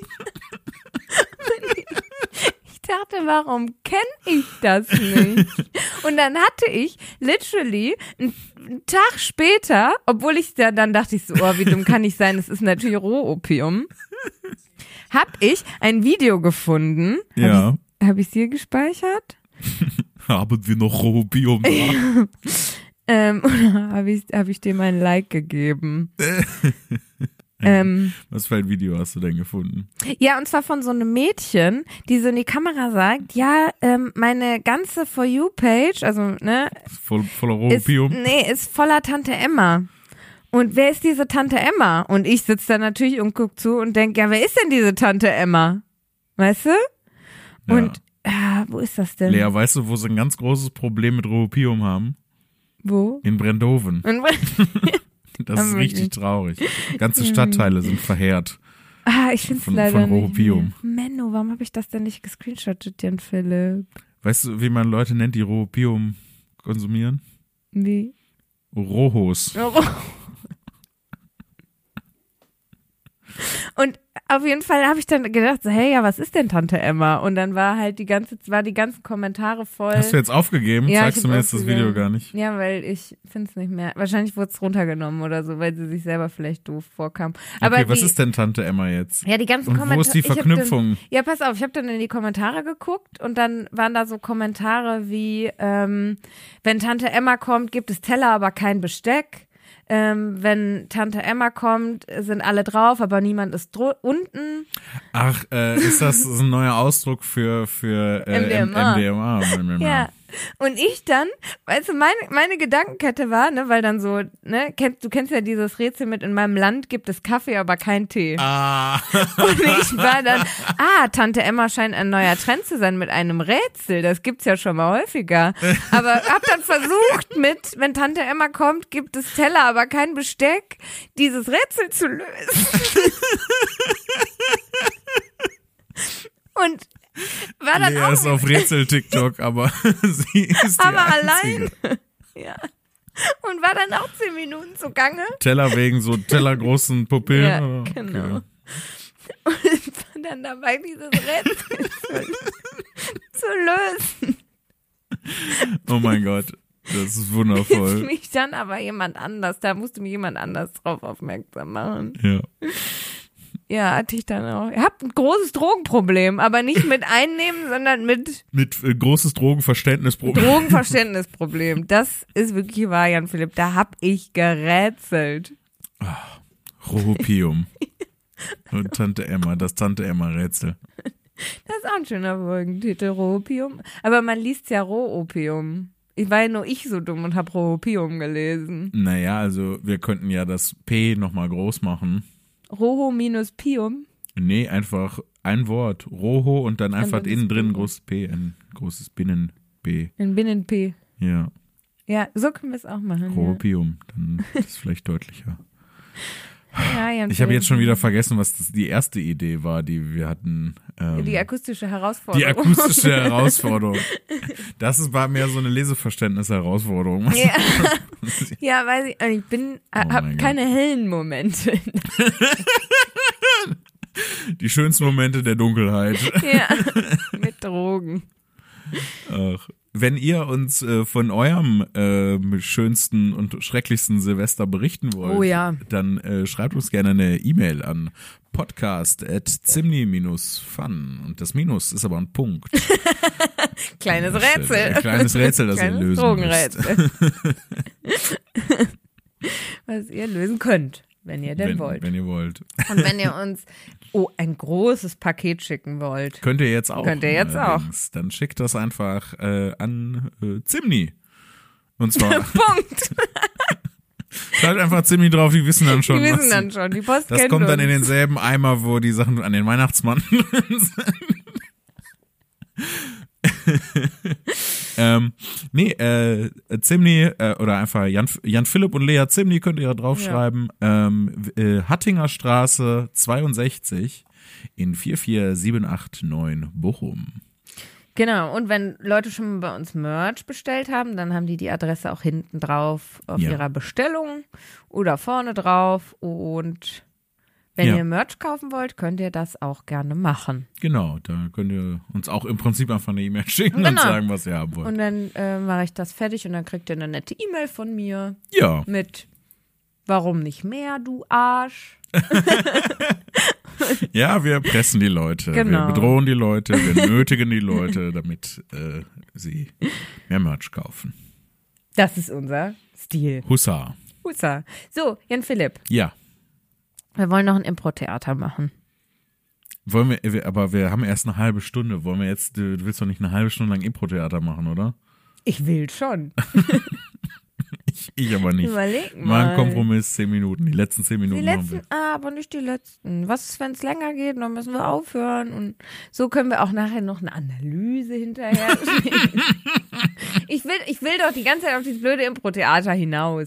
Ich dachte, warum kenne ich das nicht? Und dann hatte ich literally einen Tag später, obwohl ich dann dachte ich so, oh, wie dumm kann ich sein, es ist natürlich Rohopium, habe ich ein Video gefunden. Ja. Habe ich es hier gespeichert? Haben wir noch Rohopium da? Oder hab ich dem ein Like gegeben? Was für ein Video hast du denn gefunden? Ja, und zwar von so einem Mädchen, die so in die Kamera sagt, ja, meine ganze For You-Page, also, ne. Voller Rohopium? Ist voller Tante Emma. Und wer ist diese Tante Emma? Und ich sitze da natürlich und guck zu und denk, ja, wer ist denn diese Tante Emma? Weißt du? Ja. Und, wo ist das denn? Lea, weißt du, wo sie ein ganz großes Problem mit Rohopium haben? Wo? In Brendoven. Das ist richtig traurig. Ganze Stadtteile sind verheert. Ich find's leider von Rohopium. nicht. Menno, warum habe ich das denn nicht gescreenshottet, Jan Philipp? Weißt du, wie man Leute nennt, die Rohopium konsumieren? Wie? Rohos. Und auf jeden Fall habe ich dann gedacht, so, hey, ja, was ist denn Tante Emma? Und dann war halt die ganzen Kommentare voll. Hast du jetzt aufgegeben? Ja, zeigst du mir jetzt das Video gar nicht? Ja, weil ich finde es nicht mehr. Wahrscheinlich wurde es runtergenommen oder so, weil sie sich selber vielleicht doof vorkam. Aber okay, was ist denn Tante Emma jetzt? Ja, die ganzen Kommentare. Wo ist die Verknüpfung? Ja, pass auf, ich habe dann in die Kommentare geguckt und dann waren da so Kommentare wie, wenn Tante Emma kommt, gibt es Teller, aber kein Besteck. Wenn Tante Emma kommt, sind alle drauf, aber niemand ist unten. Ach, ist das ein neuer Ausdruck für MDMA? Ja. Und ich dann, weißt du, meine Gedankenkette war, ne, weil dann so, ne, du kennst ja dieses Rätsel mit, in meinem Land gibt es Kaffee, aber kein Tee. Und ich war dann, Tante Emma scheint ein neuer Trend zu sein mit einem Rätsel, das gibt's ja schon mal häufiger. Aber hab dann versucht wenn Tante Emma kommt, gibt es Teller, aber kein Besteck, dieses Rätsel zu lösen. Und war dann Lea ist auf Rätsel-TikTok, aber sie ist die aber Einzige. allein. Ja. Und war dann auch 10 Minuten zugange. Teller wegen so tellergroßen Pupillen? Ja, oder? genau. Okay. Und war dann dabei, dieses Rätsel zu lösen. Oh mein Gott, das ist Ist wundervoll. mich dann aber jemand anders, da musste mich jemand anders drauf aufmerksam machen. Ja. Ja, hatte ich dann auch. Ihr habt ein großes Drogenproblem, aber nicht mit Einnehmen, sondern mit Mit großes Drogenverständnisproblem. Drogenverständnisproblem. Das ist wirklich wahr, Jan Philipp. Da hab ich gerätselt. Rohopium. Und Tante Emma, das Tante Emma-Rätsel. Das ist auch ein schöner Folgentitel, Rohopium. Aber man liest ja Rohopium. Ich war ja nur ich so dumm und hab Rohopium gelesen. Naja, also wir könnten ja das P nochmal groß machen. Roho minus Pium. Nee, einfach ein Wort. Roho und dann einfach dann das innen drin ein P. großes P, ein großes Binnen-B. In Binnen-P. Ja, Ja, so können wir es auch machen. Rohopium, dann ist es vielleicht deutlicher. Ja, Jan Ich habe Philipp. jetzt schon wieder vergessen, was die erste Idee war, die wir hatten. Die akustische Herausforderung. Die akustische Herausforderung. War mehr so eine Leseverständnis-Herausforderung. Ja. Ja, weiß ich. Ich hab mein keine hellen Momente. Die schönsten Momente der Dunkelheit. Ja, mit Drogen. Ach. Wenn ihr uns von eurem schönsten und schrecklichsten Silvester berichten wollt, Oh ja. dann schreibt uns gerne eine E-Mail an podcast@zimni-fun. Und das Minus ist aber ein Punkt. Kleines Rätsel. Ein kleines Rätsel, das ihr Kleines lösen Drogenrätsel. müsst. Was ihr lösen könnt, wenn ihr denn wollt. Wenn ihr wollt. Und wenn ihr uns ein großes Paket schicken wollt. Könnt ihr jetzt auch. Könnt ihr jetzt auch. Dann schickt das einfach an Zimni. Und zwar Punkt. schreibt einfach Zimni drauf, die wissen dann schon. Die wissen was dann schon, die Post das kennt kommt dann uns. in denselben Eimer, wo die Sachen an den Weihnachtsmann drin sind. Zimni oder einfach Jan Philipp und Lea Zimni könnt ihr draufschreiben. Hattinger Straße 62 in 44789 Bochum. Genau, und wenn Leute schon bei uns Merch bestellt haben, dann haben die Adresse auch hinten drauf auf ihrer Bestellung oder vorne drauf. Und wenn ihr Merch kaufen wollt, könnt ihr das auch gerne machen. Genau, da könnt ihr uns auch im Prinzip einfach eine E-Mail schicken und sagen, was ihr haben wollt. Und dann mache ich das fertig und dann kriegt ihr eine nette E-Mail von mir Ja. mit "Warum nicht mehr, du Arsch?" Ja, wir pressen die Leute, Genau. wir bedrohen die Leute, wir nötigen die Leute, damit sie mehr Merch kaufen. Das ist unser Stil. Hussa. Hussa. So, Jan Philipp, Ja. wir wollen noch ein Impro-Theater machen. Aber wir haben erst eine halbe Stunde. Wollen wir jetzt, du willst doch nicht eine halbe Stunde lang Impro-Theater machen, oder? Ich will schon. Ich aber nicht. Überleg Mal mal. ein Kompromiss, 10 Minuten. Die letzten 10 Minuten Die machen letzten, wir. aber nicht die letzten. Was ist, wenn es länger geht? Dann müssen wir aufhören. Und so können wir auch nachher noch eine Analyse hinterher schicken. Ich will doch die ganze Zeit auf dieses blöde Impro-Theater hinaus.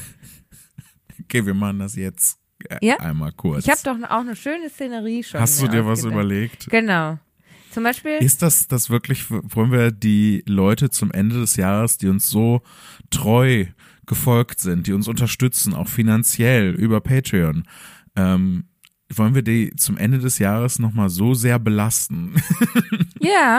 Okay, wir machen das jetzt Ja? einmal kurz. Ich habe doch auch eine schöne Szenerie schon. Hast du mir dir was ausgedacht. überlegt? Genau. Zum Beispiel. Ist das wirklich, wollen wir die Leute zum Ende des Jahres, die uns so treu gefolgt sind, die uns unterstützen, auch finanziell über Patreon, wollen wir die zum Ende des Jahres nochmal so sehr belasten? Ja.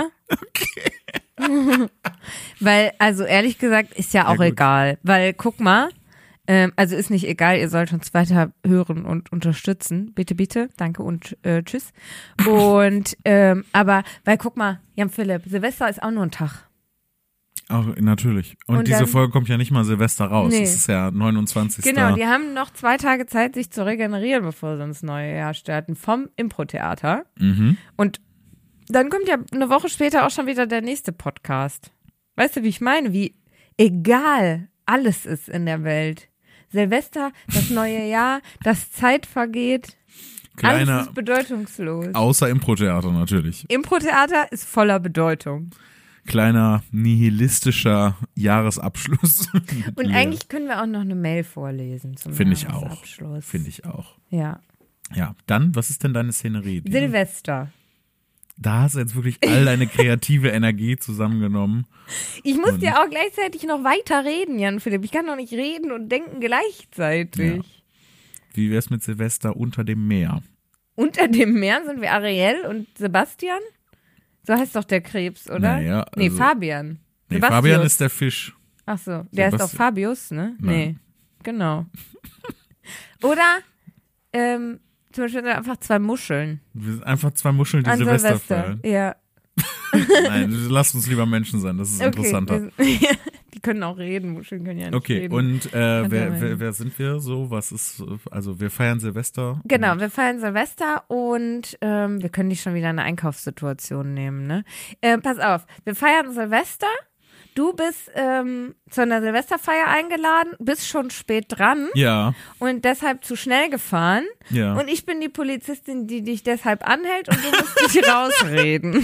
Okay. Weil, also ehrlich gesagt, ist ja auch gut. egal. Weil, guck mal, also ist nicht egal, ihr sollt uns weiter hören und unterstützen. Bitte, bitte. Danke und tschüss. Und, aber, weil guck mal, Jan Philipp, Silvester ist auch nur ein Tag. Auch, natürlich. Und diese dann- Folge kommt ja nicht mal Silvester raus. Nee. Es ist ja 29. Genau, die haben noch 2 Tage Zeit, sich zu regenerieren, bevor sie ins neue Jahr starten, vom Impro-Theater. Mhm. Und dann kommt ja eine Woche später auch schon wieder der nächste Podcast. Weißt du, wie ich meine? Wie egal alles ist in der Welt. Silvester, das neue Jahr, das Zeit vergeht. Alles Kleiner, ist bedeutungslos. außer Impro-Theater natürlich. Impro-Theater ist voller Bedeutung. Kleiner nihilistischer Jahresabschluss. Und eigentlich können wir auch noch eine Mail vorlesen zum Finde ich auch. Jahresabschluss. Finde ich auch. Ja. Ja, dann, was ist denn deine Szenerie? Silvester. da hast du jetzt wirklich all deine kreative Energie zusammengenommen. Ich muss ja auch gleichzeitig noch weiter reden, Jan Philipp. Ich kann doch nicht reden und denken gleichzeitig. Ja. Wie wär's mit Silvester unter dem Meer? Unter dem Meer sind wir Ariel und Sebastian? So heißt doch der Krebs, oder? Naja, also, nee, Fabian. Nee, Fabian ist der Fisch. Ach so, der ist auch Fabius, ne? Nein. Nee, genau. Oder zum Beispiel einfach 2 Muscheln. Wir sind einfach 2 Muscheln, die An Silvester feiern. Ja. Nein, lass uns lieber Menschen sein, das ist interessanter. Die können auch reden, Muscheln können ja nicht reden. Okay, und wer sind wir so? Was ist, also wir feiern Silvester? Genau, wir feiern Silvester und wir können nicht schon wieder eine Einkaufssituation nehmen, ne? Pass auf, wir feiern Silvester. Du bist zu einer Silvesterfeier eingeladen, bist schon spät dran. Ja. Und deshalb zu schnell gefahren. Ja. Und ich bin die Polizistin, die dich deshalb anhält und du musst dich rausreden.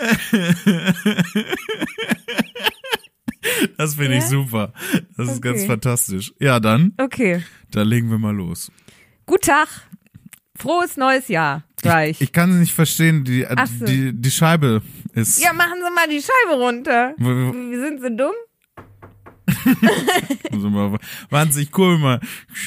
Das finde ich super. Das ist ganz fantastisch. Ja, dann. Okay. Dann legen wir mal los. Guten Tag. Frohes neues Jahr. Gleich. Ich kann es nicht verstehen, die Scheibe ist... Ja, machen Sie mal die Scheibe runter. Wie sind Sie dumm? Wahnsinnig cool mal.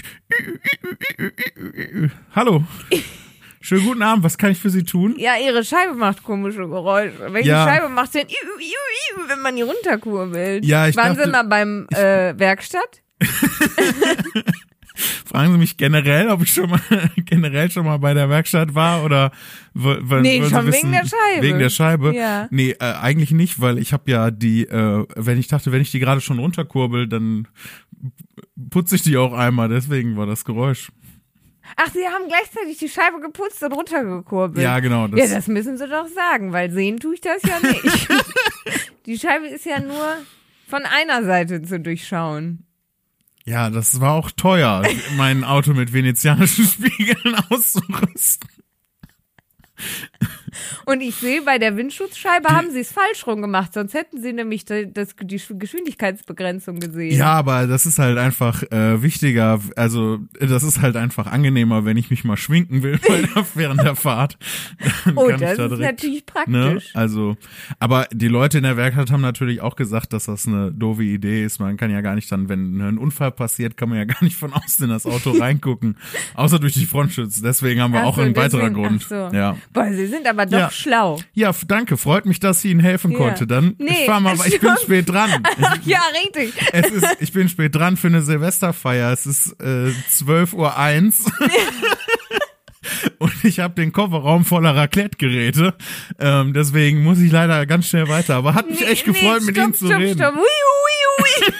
Hallo. Schönen guten Abend, was kann ich für Sie tun? Ja, Ihre Scheibe macht komische Geräusche. Welche Scheibe macht denn, wenn man die runterkurbelt? Ja, Waren Sie mal beim Werkstatt? Fragen Sie mich generell, ob ich schon mal bei der Werkstatt war oder nee, schon wissen, wegen der Scheibe. Wegen der Scheibe? Ja. Nee, eigentlich nicht, weil ich habe ja die, wenn ich die gerade schon runterkurbel, dann putze ich die auch einmal, deswegen war das Geräusch. Ach, Sie haben gleichzeitig die Scheibe geputzt und runtergekurbelt. Ja, genau. Das müssen Sie doch sagen, weil sehen tue ich das ja nicht. Die Scheibe ist ja nur von einer Seite zu durchschauen. Ja, das war auch teuer, mein Auto mit venezianischen Spiegeln auszurüsten. Und ich sehe, bei der Windschutzscheibe haben sie es falsch rum gemacht, sonst hätten sie nämlich die Geschwindigkeitsbegrenzung gesehen. Ja, aber das ist halt einfach wichtiger, also das ist halt einfach angenehmer, wenn ich mich mal schminken will während der Fahrt. Dann oh, kann das ich da ist direkt, natürlich praktisch. Ne? Also, aber die Leute in der Werkstatt haben natürlich auch gesagt, dass das eine doofe Idee ist. Man kann ja gar nicht dann, wenn ein Unfall passiert, kann man ja gar nicht von außen in das Auto reingucken, außer durch die Frontschütze. Deswegen haben wir auch einen weiteren Grund. Ja. Boah, Sie sind aber doch schlau. Ja, danke. Freut mich, dass ich Ihnen helfen konnte. Dann, ich fahr mal, ich bin spät dran. Ja, richtig. Ich bin spät dran für eine Silvesterfeier. Es ist 12:01 Uhr. Und ich habe den Kofferraum voller Raclette-Geräte. Deswegen muss ich leider ganz schnell weiter. Aber hat mich echt gefreut, mit Ihnen zu reden. Stopp. Ui.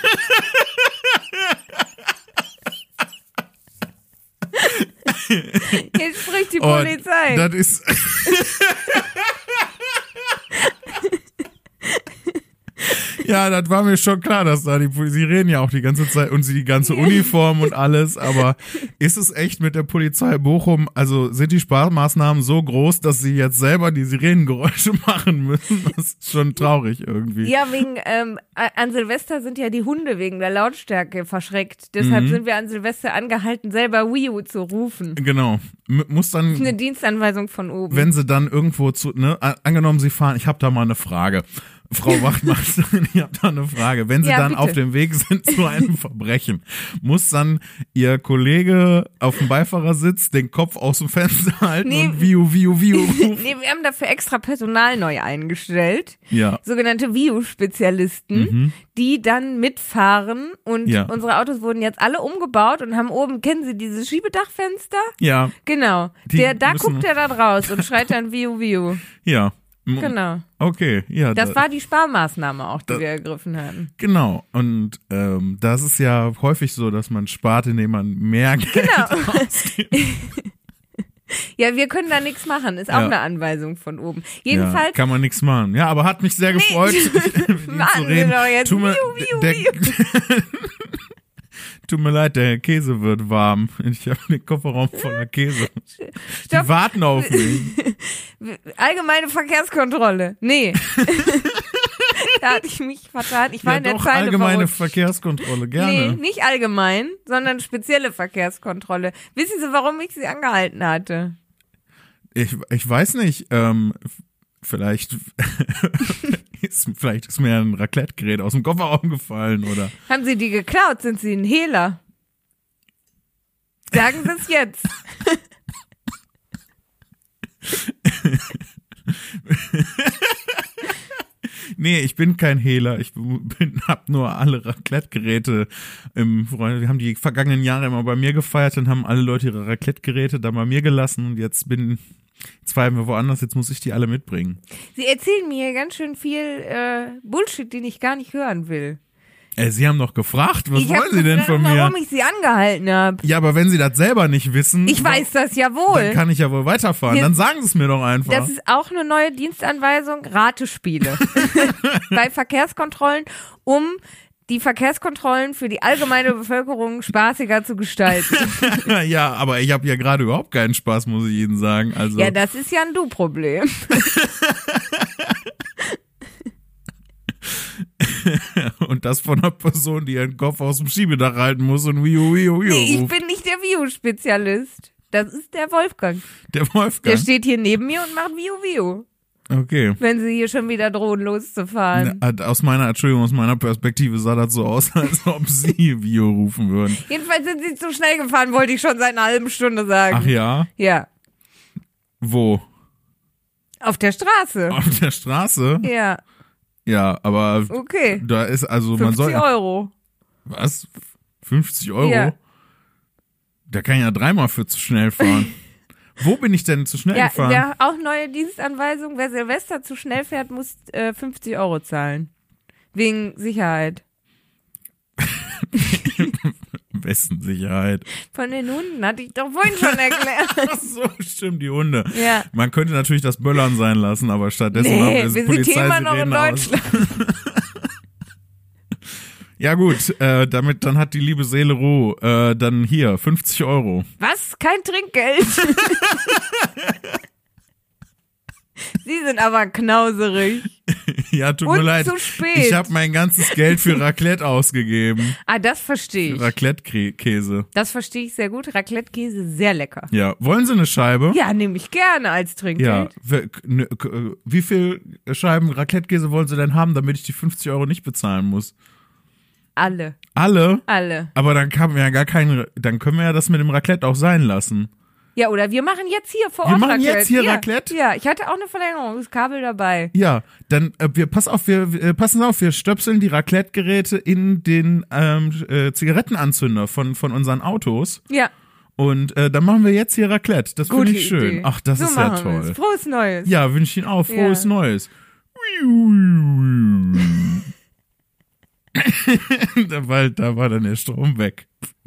Jetzt spricht die Polizei. Das ist... Ja, das war mir schon klar, dass da sie reden ja auch die ganze Zeit und sie die ganze Uniform und alles, aber ist es echt mit der Polizei Bochum, also sind die Sparmaßnahmen so groß, dass sie jetzt selber die Sirenengeräusche machen müssen? Das ist schon traurig irgendwie. Ja, wegen, an Silvester sind ja die Hunde wegen der Lautstärke verschreckt. Deshalb sind wir an Silvester angehalten, selber Wii U zu rufen. Genau. Muss dann... Eine Dienstanweisung von oben. Wenn sie dann irgendwo angenommen sie fahren, ich habe da mal eine Frage. Frau Wachtmeisterin, ich habe da eine Frage. Wenn Sie dann bitte. auf dem Weg sind zu einem Verbrechen, muss dann Ihr Kollege auf dem Beifahrersitz den Kopf aus dem Fenster halten und Viu rufen? Nee, wir haben dafür extra Personal neu eingestellt. Ja. Sogenannte Viu-Spezialisten, die dann mitfahren und unsere Autos wurden jetzt alle umgebaut und haben oben, kennen Sie dieses Schiebedachfenster? Ja. Genau. Da guckt er dann raus und schreit dann Viu. Ja. Genau. Okay, ja. Das war die Sparmaßnahme auch, die wir ergriffen hatten. Genau. Und das ist ja häufig so, dass man spart, indem man mehr Geld ausgibt. Ja, wir können da nichts machen. Ist auch eine Anweisung von oben. Jedenfalls. Ja, kann man nichts machen. Ja, aber hat mich sehr gefreut, mit Ihnen zu reden. Doch jetzt. Tut mir leid, der Käse wird warm. Ich habe den Kofferraum voller Käse. Die warten auf mich. Allgemeine Verkehrskontrolle. Nee. Da hatte ich mich vertan. Ich war in der Zeile allgemeine Verkehrskontrolle, gerne. Nee, nicht allgemein, sondern spezielle Verkehrskontrolle. Wissen Sie, warum ich Sie angehalten hatte? Ich weiß nicht. Vielleicht ist mir ein Raclette-Gerät aus dem Kofferraum gefallen, oder? Haben Sie die geklaut? Sind Sie ein Hehler? Sagen Sie es jetzt. Nee, ich bin kein Hehler. Ich hab nur alle Raclette-Geräte im Freunde. Wir haben die vergangenen Jahre immer bei mir gefeiert, dann haben alle Leute ihre Raclette-Geräte da bei mir gelassen und jetzt feiern wir woanders, jetzt muss ich die alle mitbringen. Sie erzählen mir hier ganz schön viel Bullshit, den ich gar nicht hören will. Sie haben doch gefragt, was wollen Sie denn von mir? Warum ich Sie angehalten habe. Ja, aber wenn Sie das selber nicht wissen. Ich weiß das ja wohl. Dann kann ich ja wohl weiterfahren. Dann sagen Sie es mir doch einfach. Das ist auch eine neue Dienstanweisung, Ratespiele. Bei Verkehrskontrollen, um die Verkehrskontrollen für die allgemeine Bevölkerung spaßiger zu gestalten. Ja, aber ich habe ja gerade überhaupt keinen Spaß, muss ich Ihnen sagen. Also. Ja, das ist ja ein Du-Problem. Und das von einer Person, die ihren Kopf aus dem Schiebedach halten muss und Wio ruft. Nee, ich bin nicht der Vio-Spezialist. Das ist der Wolfgang. Der Wolfgang? Der steht hier neben mir und macht Vio. Okay. Wenn Sie hier schon wieder drohen, loszufahren. Aus meiner Perspektive sah das so aus, als ob Sie Vio rufen würden. Jedenfalls sind Sie zu schnell gefahren, wollte ich schon seit einer halben Stunde sagen. Ach ja? Ja. Wo? Auf der Straße. Auf der Straße? Ja. Ja, aber okay. Da ist also 50 man soll. Euro. Was? 50 Euro? Ja. Da kann ich ja dreimal für zu schnell fahren. Wo bin ich denn zu schnell gefahren? Ja, auch neue Dienstanweisung. Wer Silvester zu schnell fährt, muss 50 Euro zahlen. Wegen Sicherheit. Wessen Sicherheit? Von den Hunden, hatte ich doch vorhin schon erklärt. Ach so, stimmt, die Hunde. Ja. Man könnte natürlich das Böllern sein lassen, aber stattdessen haben wir wir sind hier immer noch in Deutschland. Ja gut, dann hat die liebe Seele Ruhe. Dann hier, 50 Euro. Was? Kein Trinkgeld? Sie sind aber knauserig. Ja, tut mir leid. Zu spät. Ich habe mein ganzes Geld für Raclette ausgegeben. Ah, das verstehe ich. Raclette-Käse. Das verstehe ich sehr gut. Raclette-Käse, sehr lecker. Ja, wollen Sie eine Scheibe? Ja, nehme ich gerne als Trinkgeld. Ja, wie viel Scheiben Raclette-Käse wollen Sie denn haben, damit ich die 50 Euro nicht bezahlen muss? Alle. Alle? Alle. Aber dann können wir ja das mit dem Raclette auch sein lassen. Ja, oder wir machen jetzt hier vor Ort Raclette. Wir machen Raclette. jetzt hier Raclette? Ja, ich hatte auch eine Verlängerungskabel dabei. Ja, dann passen auf, wir stöpseln die Raclette-Geräte in den Zigarettenanzünder von unseren Autos. Ja. Und dann machen wir jetzt hier Raclette. Das finde ich schön. Idee. Ach, das so ist ja machen toll. wir's. Frohes Neues. Ja, wünsche ich Ihnen auch. Frohes Neues. Da war dann der Strom weg.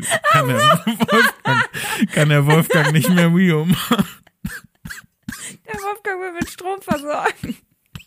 Kann der Wolfgang nicht mehr Wii machen. Der Wolfgang wird mit Strom versorgen.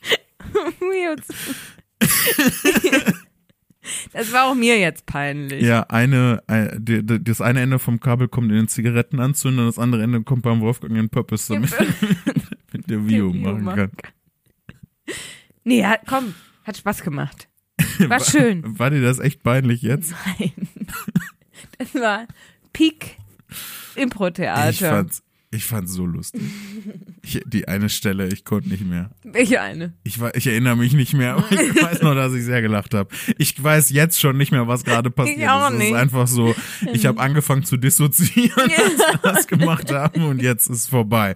Das war auch mir jetzt peinlich. Ja, das eine Ende vom Kabel kommt in den Zigarettenanzünder, das andere Ende kommt beim Wolfgang in den Purpose, damit der Wii machen kann. Nee, hat Spaß gemacht. War schön. War dir das echt peinlich jetzt? Nein. Das war Peak Impro-Theater. Ich fand's so lustig. Die eine Stelle, ich konnte nicht mehr. Welche eine? Ich erinnere mich nicht mehr, aber ich weiß nur, dass ich sehr gelacht habe. Ich weiß jetzt schon nicht mehr, was gerade passiert ist. Ich auch nicht. Es ist einfach so, ich habe angefangen zu dissoziieren, als wir das gemacht haben und jetzt ist es vorbei.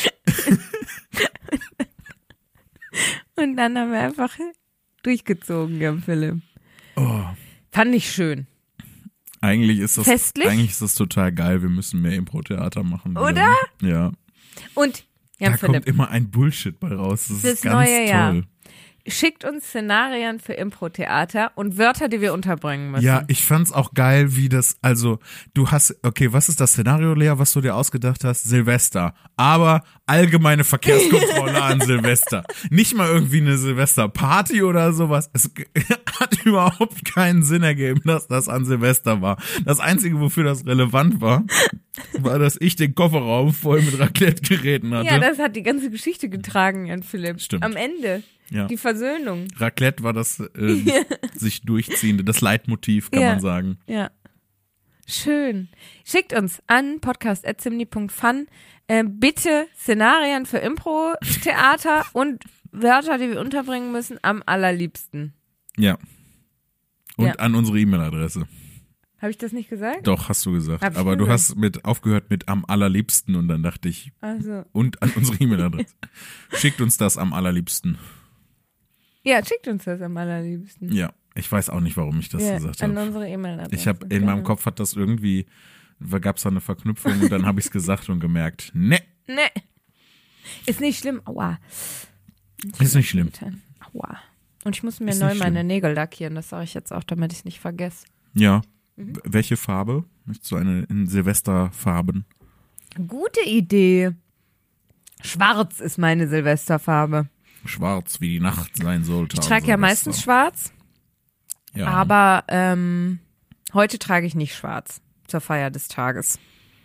Und dann haben wir einfach durchgezogen, Jan Philipp. Oh. Fand ich schön. Eigentlich ist das total geil. Wir müssen mehr Impro-Theater machen. Wieder. Oder? Ja. Und Jan da Philipp, kommt immer ein Bullshit bei raus. Das ist ganz neue toll. Jahr. Schickt uns Szenarien für Impro-Theater und Wörter, die wir unterbringen müssen. Ja, ich fand's auch geil, wie das, also, was ist das Szenario, Lea, was du dir ausgedacht hast? Silvester. Aber allgemeine Verkehrskontrolle an Silvester. Nicht mal irgendwie eine Silvesterparty oder sowas. Es hat überhaupt keinen Sinn ergeben, dass das an Silvester war. Das Einzige, wofür das relevant war, dass ich den Kofferraum voll mit Raclette-Geräten hatte. Ja, das hat die ganze Geschichte getragen, Jan Philipp. Stimmt. Am Ende. Ja. Die Versöhnung. Raclette war das sich durchziehende, das Leitmotiv, kann man sagen. Ja. Schön. Schickt uns an podcast@simni.fun bitte Szenarien für Impro-Theater und Wörter, die wir unterbringen müssen, am allerliebsten. Ja. Und Ja. an unsere E-Mail-Adresse. Habe ich das nicht gesagt? Doch, hast du gesagt. Hab ich Aber du gesagt. hast aufgehört mit am allerliebsten und dann dachte ich, Also. und an unsere E-Mail-Adresse. Schickt uns das am allerliebsten. Ja, schickt uns das am allerliebsten. Ja, ich weiß auch nicht, warum ich das Ja, gesagt an habe. unsere E-Mail-Adresse. Ich habe in meinem Kopf hat das irgendwie, gab es da eine Verknüpfung und dann habe ich es gesagt und gemerkt, ne, Nee. Ist nicht schlimm. Aua. ist nicht schlimm. Aua. Und ich muss mir Ist neu nicht meine schlimm. Nägel lackieren. Das sage ich jetzt auch, damit ich es nicht vergesse. Ja. Mhm. Welche Farbe? Möchtest du eine in Silvesterfarben? Gute Idee. Schwarz ist meine Silvesterfarbe. Schwarz, wie die Nacht sein sollte. Ich trage ja meistens schwarz, Ja. aber heute trage ich nicht schwarz zur Feier des Tages.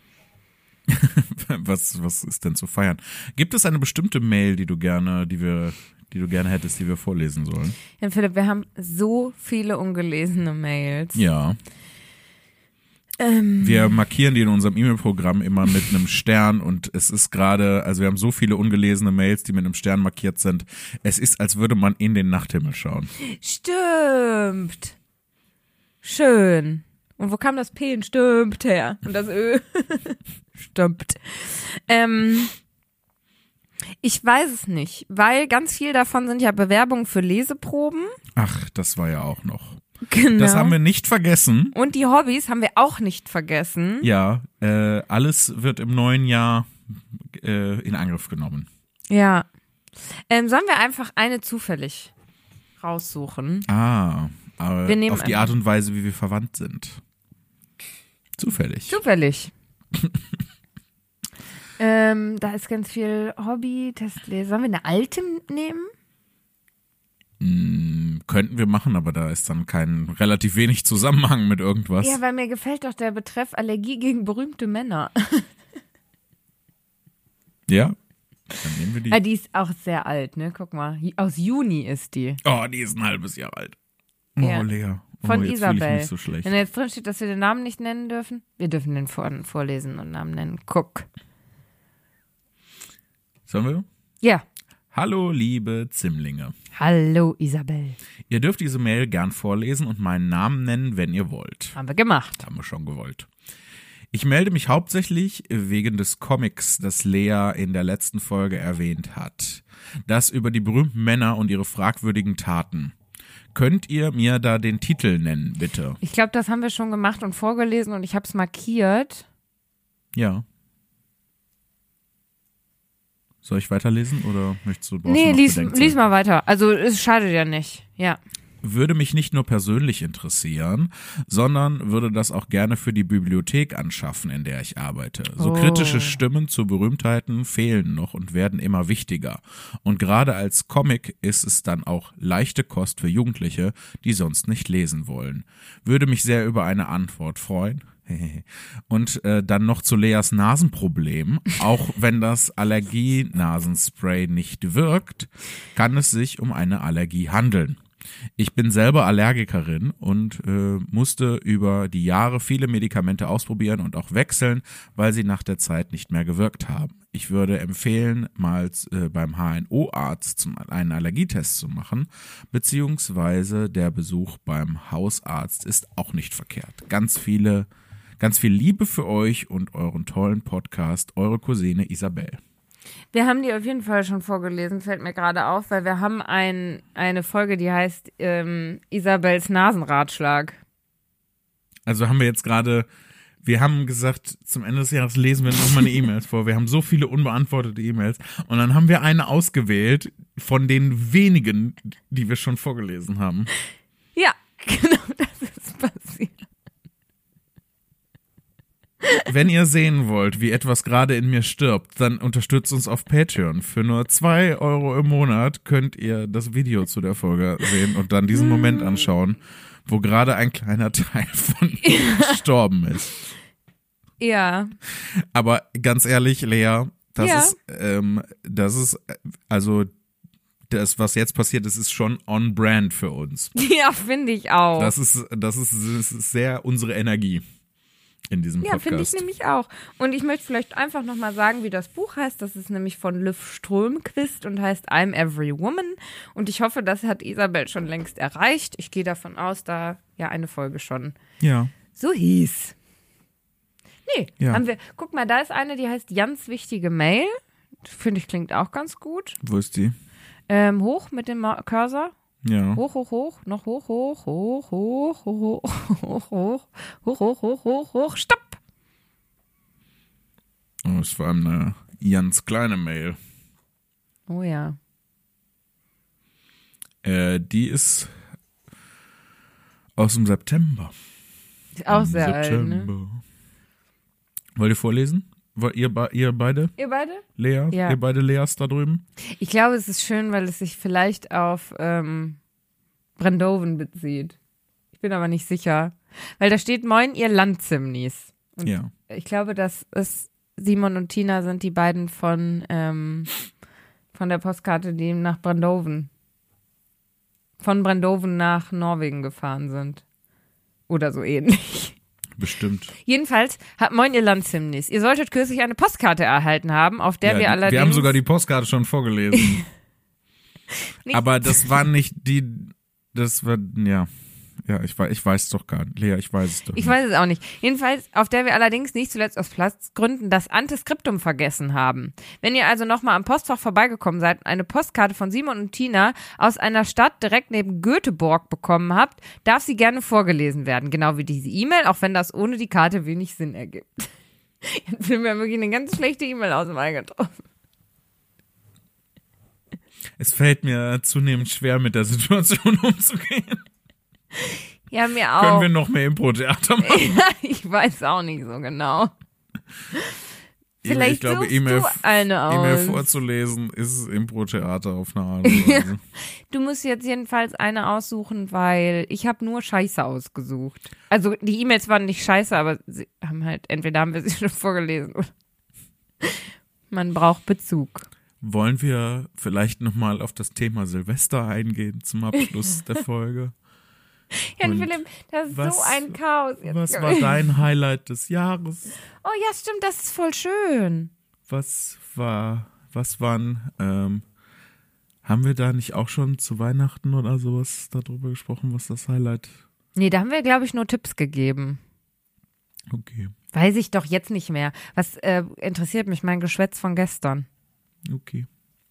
Was ist denn zu feiern? Gibt es eine bestimmte Mail, die du gerne hättest, die wir vorlesen sollen? Ja, Philipp, wir haben so viele ungelesene Mails. Ja. Wir markieren die in unserem E-Mail-Programm immer mit einem Stern und es ist gerade, also wir haben so viele ungelesene Mails, die mit einem Stern markiert sind. Es ist, als würde man in den Nachthimmel schauen. Stimmt. Schön. Und wo kam das P in stimmt her? Und das Ö? Stimmt. Ich weiß es nicht, weil ganz viel davon sind ja Bewerbungen für Leseproben. Ach, das war ja auch noch. Genau. Das haben wir nicht vergessen. Und die Hobbys haben wir auch nicht vergessen. Ja, alles wird im neuen Jahr in Angriff genommen. Ja. Sollen wir einfach eine zufällig raussuchen? Aber Wir nehmen auf die Art und Weise, wie wir verwandt sind. Zufällig. Zufällig. Da ist ganz viel Hobby, Testlese. Sollen wir eine alte nehmen? Könnten wir machen, aber da ist dann relativ wenig Zusammenhang mit irgendwas. Ja, weil mir gefällt doch der Betreff Allergie gegen berühmte Männer. Ja? Dann nehmen wir die. Die ist auch sehr alt, ne? Guck mal. Aus Juni ist die. Oh, die ist ein halbes Jahr alt. Oh, Ja. Lea. Von jetzt Isabel. Fühle ich mich so schlecht. Wenn da jetzt drin steht, dass wir den Namen nicht nennen dürfen, wir dürfen den vorlesen und Namen nennen. Guck. Sollen wir? Ja. Hallo, liebe Zimmlinge. Hallo, Isabel. Ihr dürft diese Mail gern vorlesen und meinen Namen nennen, wenn ihr wollt. Haben wir gemacht. Haben wir schon gewollt. Ich melde mich hauptsächlich wegen des Comics, das Lea in der letzten Folge erwähnt hat. Das über die berühmten Männer und ihre fragwürdigen Taten. Könnt ihr mir da den Titel nennen, bitte? Ich glaube, das haben wir schon gemacht und vorgelesen und ich habe es markiert. Ja. Soll ich weiterlesen oder brauchst du noch Lies Bedenkzeit? mal weiter. Also es schadet ja nicht. Ja. Würde mich nicht nur persönlich interessieren, sondern würde das auch gerne für die Bibliothek anschaffen, in der ich arbeite. So kritische Stimmen zu Berühmtheiten fehlen noch und werden immer wichtiger. Und gerade als Comic ist es dann auch leichte Kost für Jugendliche, die sonst nicht lesen wollen. Würde mich sehr über eine Antwort freuen. Und dann noch zu Leas Nasenproblem. Auch wenn das Allergie-Nasenspray nicht wirkt, kann es sich um eine Allergie handeln. Ich bin selber Allergikerin und musste über die Jahre viele Medikamente ausprobieren und auch wechseln, weil sie nach der Zeit nicht mehr gewirkt haben. Ich würde empfehlen, mal beim HNO-Arzt einen Allergietest zu machen, beziehungsweise der Besuch beim Hausarzt ist auch nicht verkehrt. Ganz viel Liebe für euch und euren tollen Podcast, eure Cousine Isabel. Wir haben die auf jeden Fall schon vorgelesen, fällt mir gerade auf, weil wir haben eine Folge, die heißt Isabels Nasenratschlag. Also haben wir jetzt gerade, wir haben gesagt, zum Ende des Jahres lesen wir nochmal eine E-Mails vor. Wir haben so viele unbeantwortete E-Mails und dann haben wir eine ausgewählt von den wenigen, die wir schon vorgelesen haben. Ja, genau, das ist passiert. Wenn ihr sehen wollt, wie etwas gerade in mir stirbt, dann unterstützt uns auf Patreon. Für nur 2 € im Monat könnt ihr das Video zu der Folge sehen und dann diesen Moment anschauen, wo gerade ein kleiner Teil von mir gestorben ist. Ja. Aber ganz ehrlich, Lea, das was jetzt passiert ist, ist schon on brand für uns. Ja, finde ich auch. Das ist sehr unsere Energie. in diesem Podcast. Ja, finde ich nämlich auch. Und ich möchte vielleicht einfach nochmal sagen, wie das Buch heißt. Das ist nämlich von Liv Strömquist und heißt I'm Every Woman. Und ich hoffe, das hat Isabel schon längst erreicht. Ich gehe davon aus, da ja eine Folge schon so hieß. Nee, haben wir. Guck mal, da ist eine, die heißt Ganz wichtige Mail. Finde ich, klingt auch ganz gut. Wo ist die? Hoch mit dem Cursor. Ja. Hoch, hoch, hoch, noch hoch, hoch, hoch, hoch, hoch, hoch, hoch, hoch, hoch, hoch, hoch, hoch, stopp. Oh, es war eine ganz kleine Mail. Oh ja. Die ist aus dem September. Ist auch sehr alt, ne? Wollt ihr vorlesen? Ihr beide? Ihr beide? Lea? Ja. Ihr beide Leas da drüben? Ich glaube, es ist schön, weil es sich vielleicht auf Brendoven bezieht. Ich bin aber nicht sicher. Weil da steht, moin, ihr Landzimnis. Und Ja. ich glaube, dass es Simon und Tina sind, die beiden von der Postkarte, die nach Brendoven, von Brendoven nach Norwegen gefahren sind. Oder so ähnlich. Bestimmt. Jedenfalls, moin ihr Landzimnis. Ihr solltet kürzlich eine Postkarte erhalten haben, auf der wir allerdings... Wir haben sogar die Postkarte schon vorgelesen. Aber das war nicht die... Das war... Ja. Ja, ich weiß es doch gar nicht. Lea, ich weiß es doch nicht. Ich weiß es auch nicht. Jedenfalls, auf der wir allerdings nicht zuletzt aus Platzgründen das Antiskriptum vergessen haben. Wenn ihr also nochmal am Postfach vorbeigekommen seid und eine Postkarte von Simon und Tina aus einer Stadt direkt neben Göteborg bekommen habt, darf sie gerne vorgelesen werden. Genau wie diese E-Mail, auch wenn das ohne die Karte wenig Sinn ergibt. Jetzt sind wir wirklich eine ganz schlechte E-Mail aus dem Ei getroffen. Es fällt mir zunehmend schwer, mit der Situation umzugehen. Ja, mir auch. Können wir noch mehr Impro-Theater machen? Ja, ich weiß auch nicht so genau. Vielleicht ich glaube, suchst E-Mail du eine aus. E-Mail vorzulesen ist Impro-Theater auf eine Art und Weise. Du musst jetzt jedenfalls eine aussuchen, weil ich habe nur Scheiße ausgesucht. Also die E-Mails waren nicht scheiße, aber sie haben halt, entweder haben wir sie schon vorgelesen oder man braucht Bezug. Wollen wir vielleicht nochmal auf das Thema Silvester eingehen zum Abschluss der Folge? Ja, Philipp, das ist so ein Chaos. Jetzt was war dein Highlight des Jahres? Oh ja, stimmt, das ist voll schön. Was waren, haben wir da nicht auch schon zu Weihnachten oder sowas darüber gesprochen, was das Highlight? Nee, da haben wir, glaube ich, nur Tipps gegeben. Okay. Weiß ich doch jetzt nicht mehr. Was interessiert mich mein Geschwätz von gestern? Okay.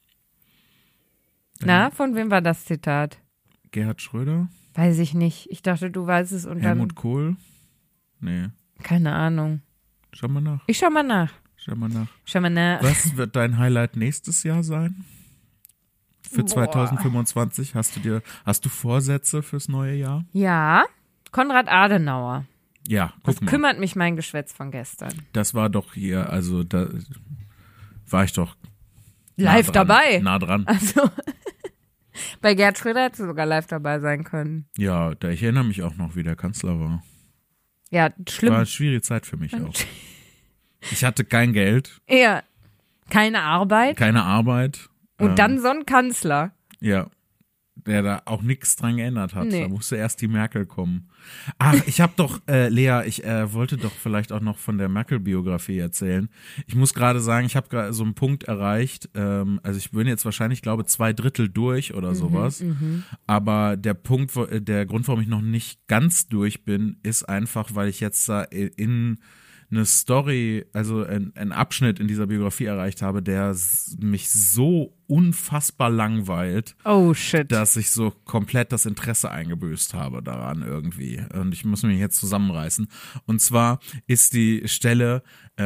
Na, von wem war das Zitat? Gerhard Schröder? Weiß ich nicht. Ich dachte, du weißt es und Helmut Kohl? Nee. Keine Ahnung. Schau mal nach. Ich schau mal nach. Schau mal nach. Schau mal nach. Was wird dein Highlight nächstes Jahr sein? Für 2025? Hast du Vorsätze fürs neue Jahr? Ja, Konrad Adenauer. Ja, Was guck mal. kümmert mich mein Geschwätz von gestern? Das war doch hier, also da war ich doch Live dabei. Nah dran. Also, bei Gerhard Schröder hättest du sogar live dabei sein können. Ja, ich erinnere mich auch noch, wie der Kanzler war. Ja, schlimm. War eine schwierige Zeit für mich auch. Ich hatte kein Geld, Ja, keine Arbeit. keine Arbeit. Und dann so ein Kanzler. Ja, der da auch nichts dran geändert hat. Nee. Da musste erst die Merkel kommen. Ach, ich habe doch, Lea, ich wollte doch vielleicht auch noch von der Merkel-Biografie erzählen. Ich muss gerade sagen, ich habe gerade so einen Punkt erreicht, also ich bin jetzt wahrscheinlich, glaube 2/3 durch oder sowas, aber der Punkt, der Grund, warum ich noch nicht ganz durch bin, ist einfach, weil ich jetzt da in eine Story, also einen Abschnitt in dieser Biografie erreicht habe, der mich so unfassbar langweilt, Oh shit. dass ich so komplett das Interesse eingebüßt habe daran irgendwie. Und ich muss mich jetzt zusammenreißen. Und zwar ist die Stelle,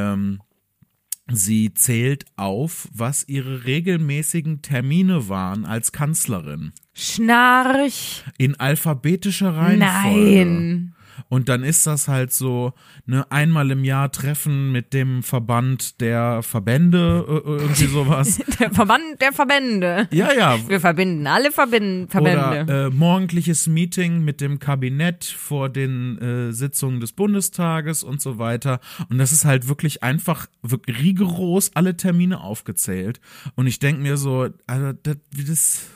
sie zählt auf, was ihre regelmäßigen Termine waren als Kanzlerin. Schnarch. In alphabetischer Reihenfolge. Nein. Und dann ist das halt so, ne, einmal im Jahr Treffen mit dem Verband der Verbände, irgendwie sowas. Der Verband der Verbände. Ja. Wir verbinden alle Verbände. Oder morgendliches Meeting mit dem Kabinett vor den Sitzungen des Bundestages und so weiter. Und das ist halt wirklich einfach wirklich rigoros alle Termine aufgezählt. Und ich denke mir so, also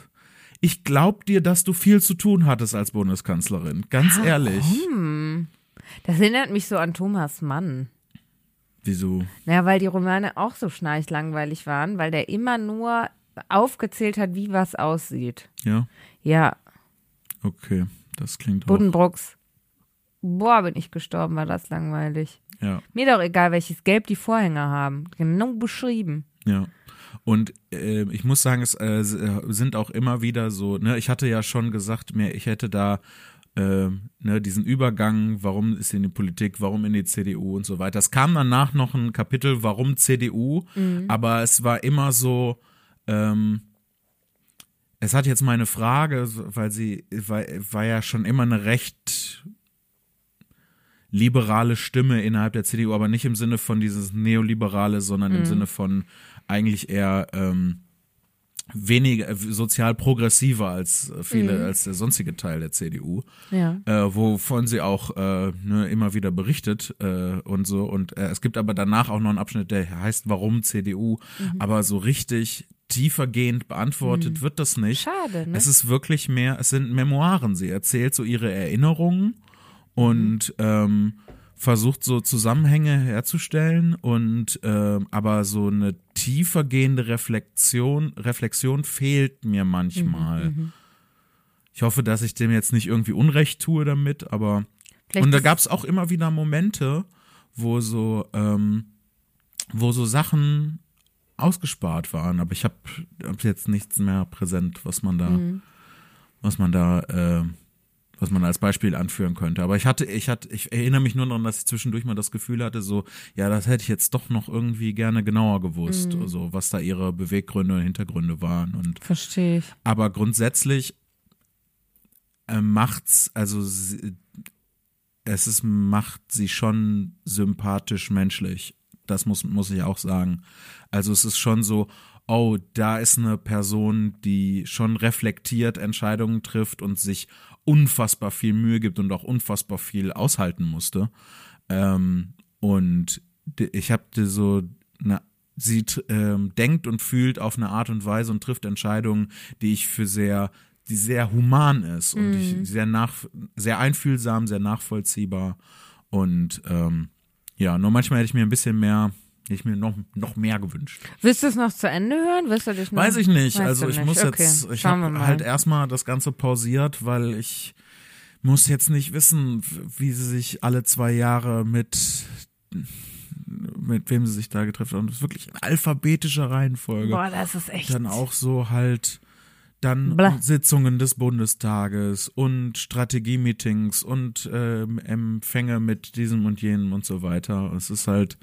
ich glaub dir, dass du viel zu tun hattest als Bundeskanzlerin. Ganz ehrlich. Das erinnert mich so an Thomas Mann. Wieso? Ja, weil die Romane auch so schnarchlangweilig waren, weil der immer nur aufgezählt hat, wie was aussieht. Ja? Ja. Okay, das klingt auch. Buddenbrooks. Boah, bin ich gestorben, war das langweilig. Ja. Mir doch egal, welches Gelb die Vorhänge haben. Genau beschrieben. Ja. Und ich muss sagen, es sind auch immer wieder so, ne, ich hatte ja schon gesagt, ich hätte da diesen Übergang, warum ist sie in die Politik, warum in die CDU und so weiter. Es kam danach noch ein Kapitel, warum CDU, aber es war immer so, es hat jetzt meine Frage, weil sie war ja schon immer eine recht liberale Stimme innerhalb der CDU, aber nicht im Sinne von dieses Neoliberale, sondern im Sinne von eigentlich eher weniger sozial progressiver als als der sonstige Teil der CDU, Ja. wovon sie auch immer wieder berichtet und so. Und es gibt aber danach auch noch einen Abschnitt, der heißt Warum CDU, aber so richtig tiefergehend beantwortet wird das nicht. Schade, ne? Es ist wirklich mehr, es sind Memoiren. Sie erzählt so ihre Erinnerungen und versucht so Zusammenhänge herzustellen und aber so eine tiefergehende Reflexion fehlt mir manchmal. Ich hoffe, dass ich dem jetzt nicht irgendwie Unrecht tue damit, aber Vielleicht und da gab es auch immer wieder Momente, wo so Sachen ausgespart waren, aber ich habe jetzt nichts mehr präsent, was man als Beispiel anführen könnte. Aber ich erinnere mich nur daran, dass ich zwischendurch mal das Gefühl hatte, so, ja, das hätte ich jetzt doch noch irgendwie gerne genauer gewusst, also was da ihre Beweggründe und Hintergründe waren. Und Verstehe ich. aber grundsätzlich macht sie schon sympathisch menschlich. Das muss ich auch sagen. Also es ist schon so, oh, da ist eine Person, die schon reflektiert Entscheidungen trifft und sich unfassbar viel Mühe gibt und auch unfassbar viel aushalten musste. Und ich habe so sie denkt und fühlt auf eine Art und Weise und trifft Entscheidungen, die sehr human ist und sehr einfühlsam, sehr nachvollziehbar. Und nur manchmal hätte ich mir ein bisschen mehr, noch mehr gewünscht. Willst du es noch zu Ende hören? Willst du dich noch? Weiß ich nicht. Weißt Also du ich nicht. muss Okay. jetzt, ich Schauen wir habe mal. halt erstmal das Ganze pausiert, weil ich muss jetzt nicht wissen, wie sie sich alle 2 Jahre mit wem sie sich da getroffen haben. Und das ist wirklich in alphabetischer Reihenfolge. Boah, das ist echt. Dann auch so halt dann Blah. Sitzungen des Bundestages und Strategie-Meetings und Empfänge mit diesem und jenem und so weiter. Es ist halt,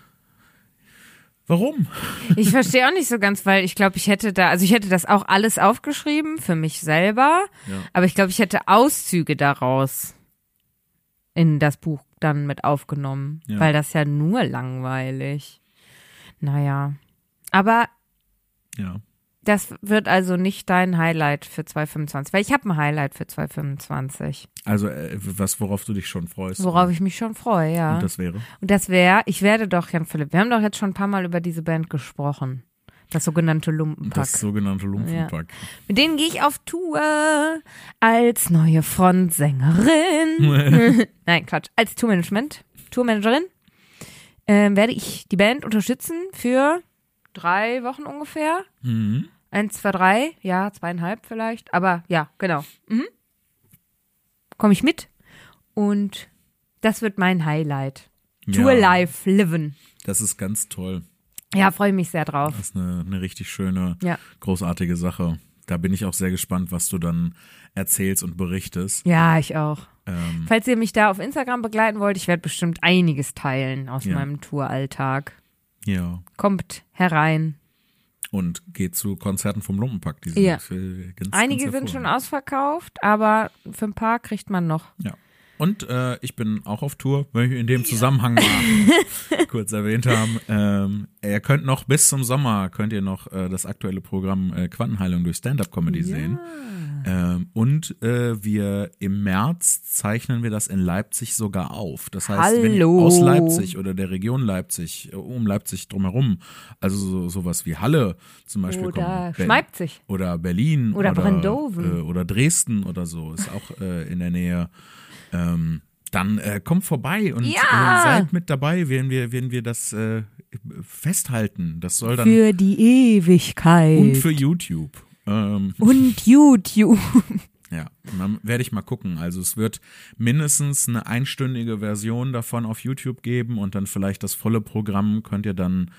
warum? Ich verstehe auch nicht so ganz, weil ich glaube, ich hätte das auch alles aufgeschrieben für mich selber, aber ich glaube, ich hätte Auszüge daraus in das Buch dann mit aufgenommen, weil das ja nur langweilig. Naja, aber das wird also nicht dein Highlight für 2025, weil ich habe ein Highlight für 2025. Also worauf du dich schon freust. Worauf ich mich schon freue, ja. Und das wäre? Und das wäre, ich werde doch, Jan Philipp, wir haben doch jetzt schon ein paar Mal über diese Band gesprochen. Das sogenannte Lumpenpack. Ja. Mit denen gehe ich auf Tour als neue Frontsängerin. Nein, Quatsch. Als Tourmanagerin werde ich die Band unterstützen für 3 Wochen ungefähr. 1, 2, 3, ja, 2,5 vielleicht. Aber ja, genau. Komme ich mit. Und das wird mein Highlight. Tour live liven. Das ist ganz toll. Ja, freue mich sehr drauf. Das ist eine richtig schöne, großartige Sache. Da bin ich auch sehr gespannt, was du dann erzählst und berichtest. Ja, ich auch. Falls ihr mich da auf Instagram begleiten wollt, ich werde bestimmt einiges teilen aus meinem Touralltag. Ja. Kommt herein. Und geht zu Konzerten vom Lumpenpack. Einige sind schon ausverkauft, aber für ein paar kriegt man noch. Ja. Und ich bin auch auf Tour, möchte ich in dem Zusammenhang mal kurz erwähnt haben. Ihr könnt noch bis zum Sommer, das aktuelle Programm Quantenheilung durch Stand-Up-Comedy sehen. Und wir im März zeichnen wir das in Leipzig sogar auf. Das heißt, wenn aus Leipzig oder der Region Leipzig, um Leipzig drumherum, also sowas wie Halle zum Beispiel oder kommen. Schmeipzig. Oder Berlin. Oder Brendoven. Oder Dresden oder so, ist auch in der Nähe. dann kommt vorbei und Ja. seid mit dabei, werden wir das festhalten. Das soll dann Für die Ewigkeit. und für YouTube. Und YouTube. Ja, und dann werde ich mal gucken. Also es wird mindestens eine einstündige Version davon auf YouTube geben und dann vielleicht das volle Programm könnt ihr dann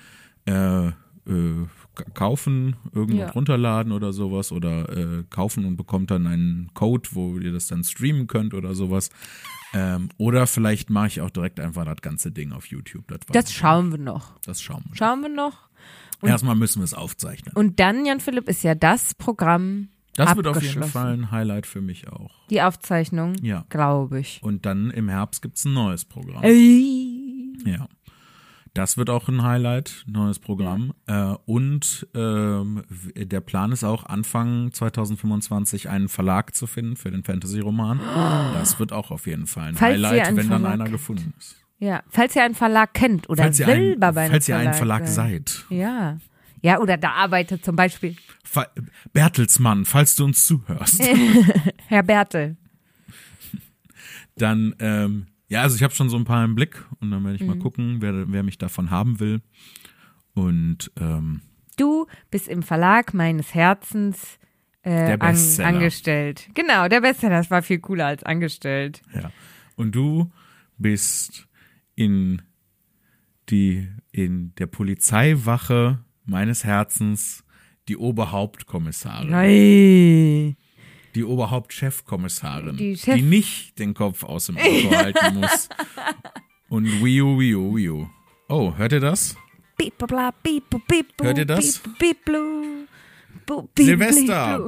kaufen, irgendwo runterladen oder sowas oder kaufen und bekommt dann einen Code, wo ihr das dann streamen könnt oder sowas. Oder vielleicht mache ich auch direkt einfach das ganze Ding auf YouTube. Das schauen wir noch. Das schauen wir. Schauen wir noch. Erstmal müssen wir es aufzeichnen. Und dann, Jan Philipp, ist ja das Programm Das wird auf abgeschlossen. jeden Fall ein Highlight für mich auch. Die Aufzeichnung, Ja. glaube ich. Und dann im Herbst gibt es ein neues Programm. Ja. Das wird auch ein Highlight, neues Programm. Und der Plan ist auch, Anfang 2025 einen Verlag zu finden für den Fantasy-Roman. Das wird auch auf jeden Fall ein Falls ihr Highlight, einen wenn dann Verlag einer kennt. gefunden ist. Ja, falls ihr einen Verlag kennt oder Falls ihr selber bei einem falls ihr ein Verlag Verlag seid. Ja. Ja, oder da arbeitet zum Beispiel Bertelsmann, falls du uns zuhörst. Herr Bertel. Dann, also ich habe schon so ein paar im Blick und dann werde ich mal gucken, wer mich davon haben will. Und Du bist im Verlag meines Herzens der Bestseller. angestellt. Genau, der Bestseller, das war viel cooler als angestellt. Ja. Und du bist in der Polizeiwache meines Herzens die Oberhauptkommissarin. Nein. Die Oberhauptchefkommissarin, Die die nicht den Kopf aus dem Auto halten muss. Und wiu. Oh, hört ihr das? Hört ihr das? Silvester!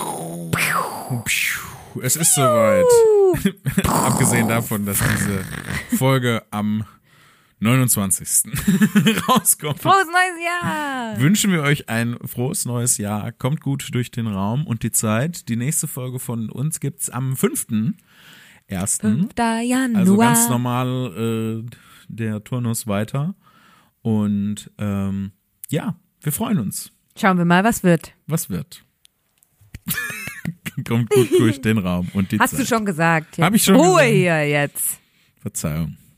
Es ist soweit. Abgesehen davon, dass diese Folge am 29. rauskommt. Frohes neues Jahr! Wünschen wir euch ein frohes neues Jahr. Kommt gut durch den Raum und die Zeit. Die nächste Folge von uns gibt's am 5.1. 5. Januar. Also ganz normal der Turnus weiter. Und wir freuen uns. Schauen wir mal, was wird. Was wird? Kommt gut durch den Raum und die Hast Zeit. du schon gesagt. Ja. Hab ich schon Ruhe gesagt. hier jetzt. Verzeihung.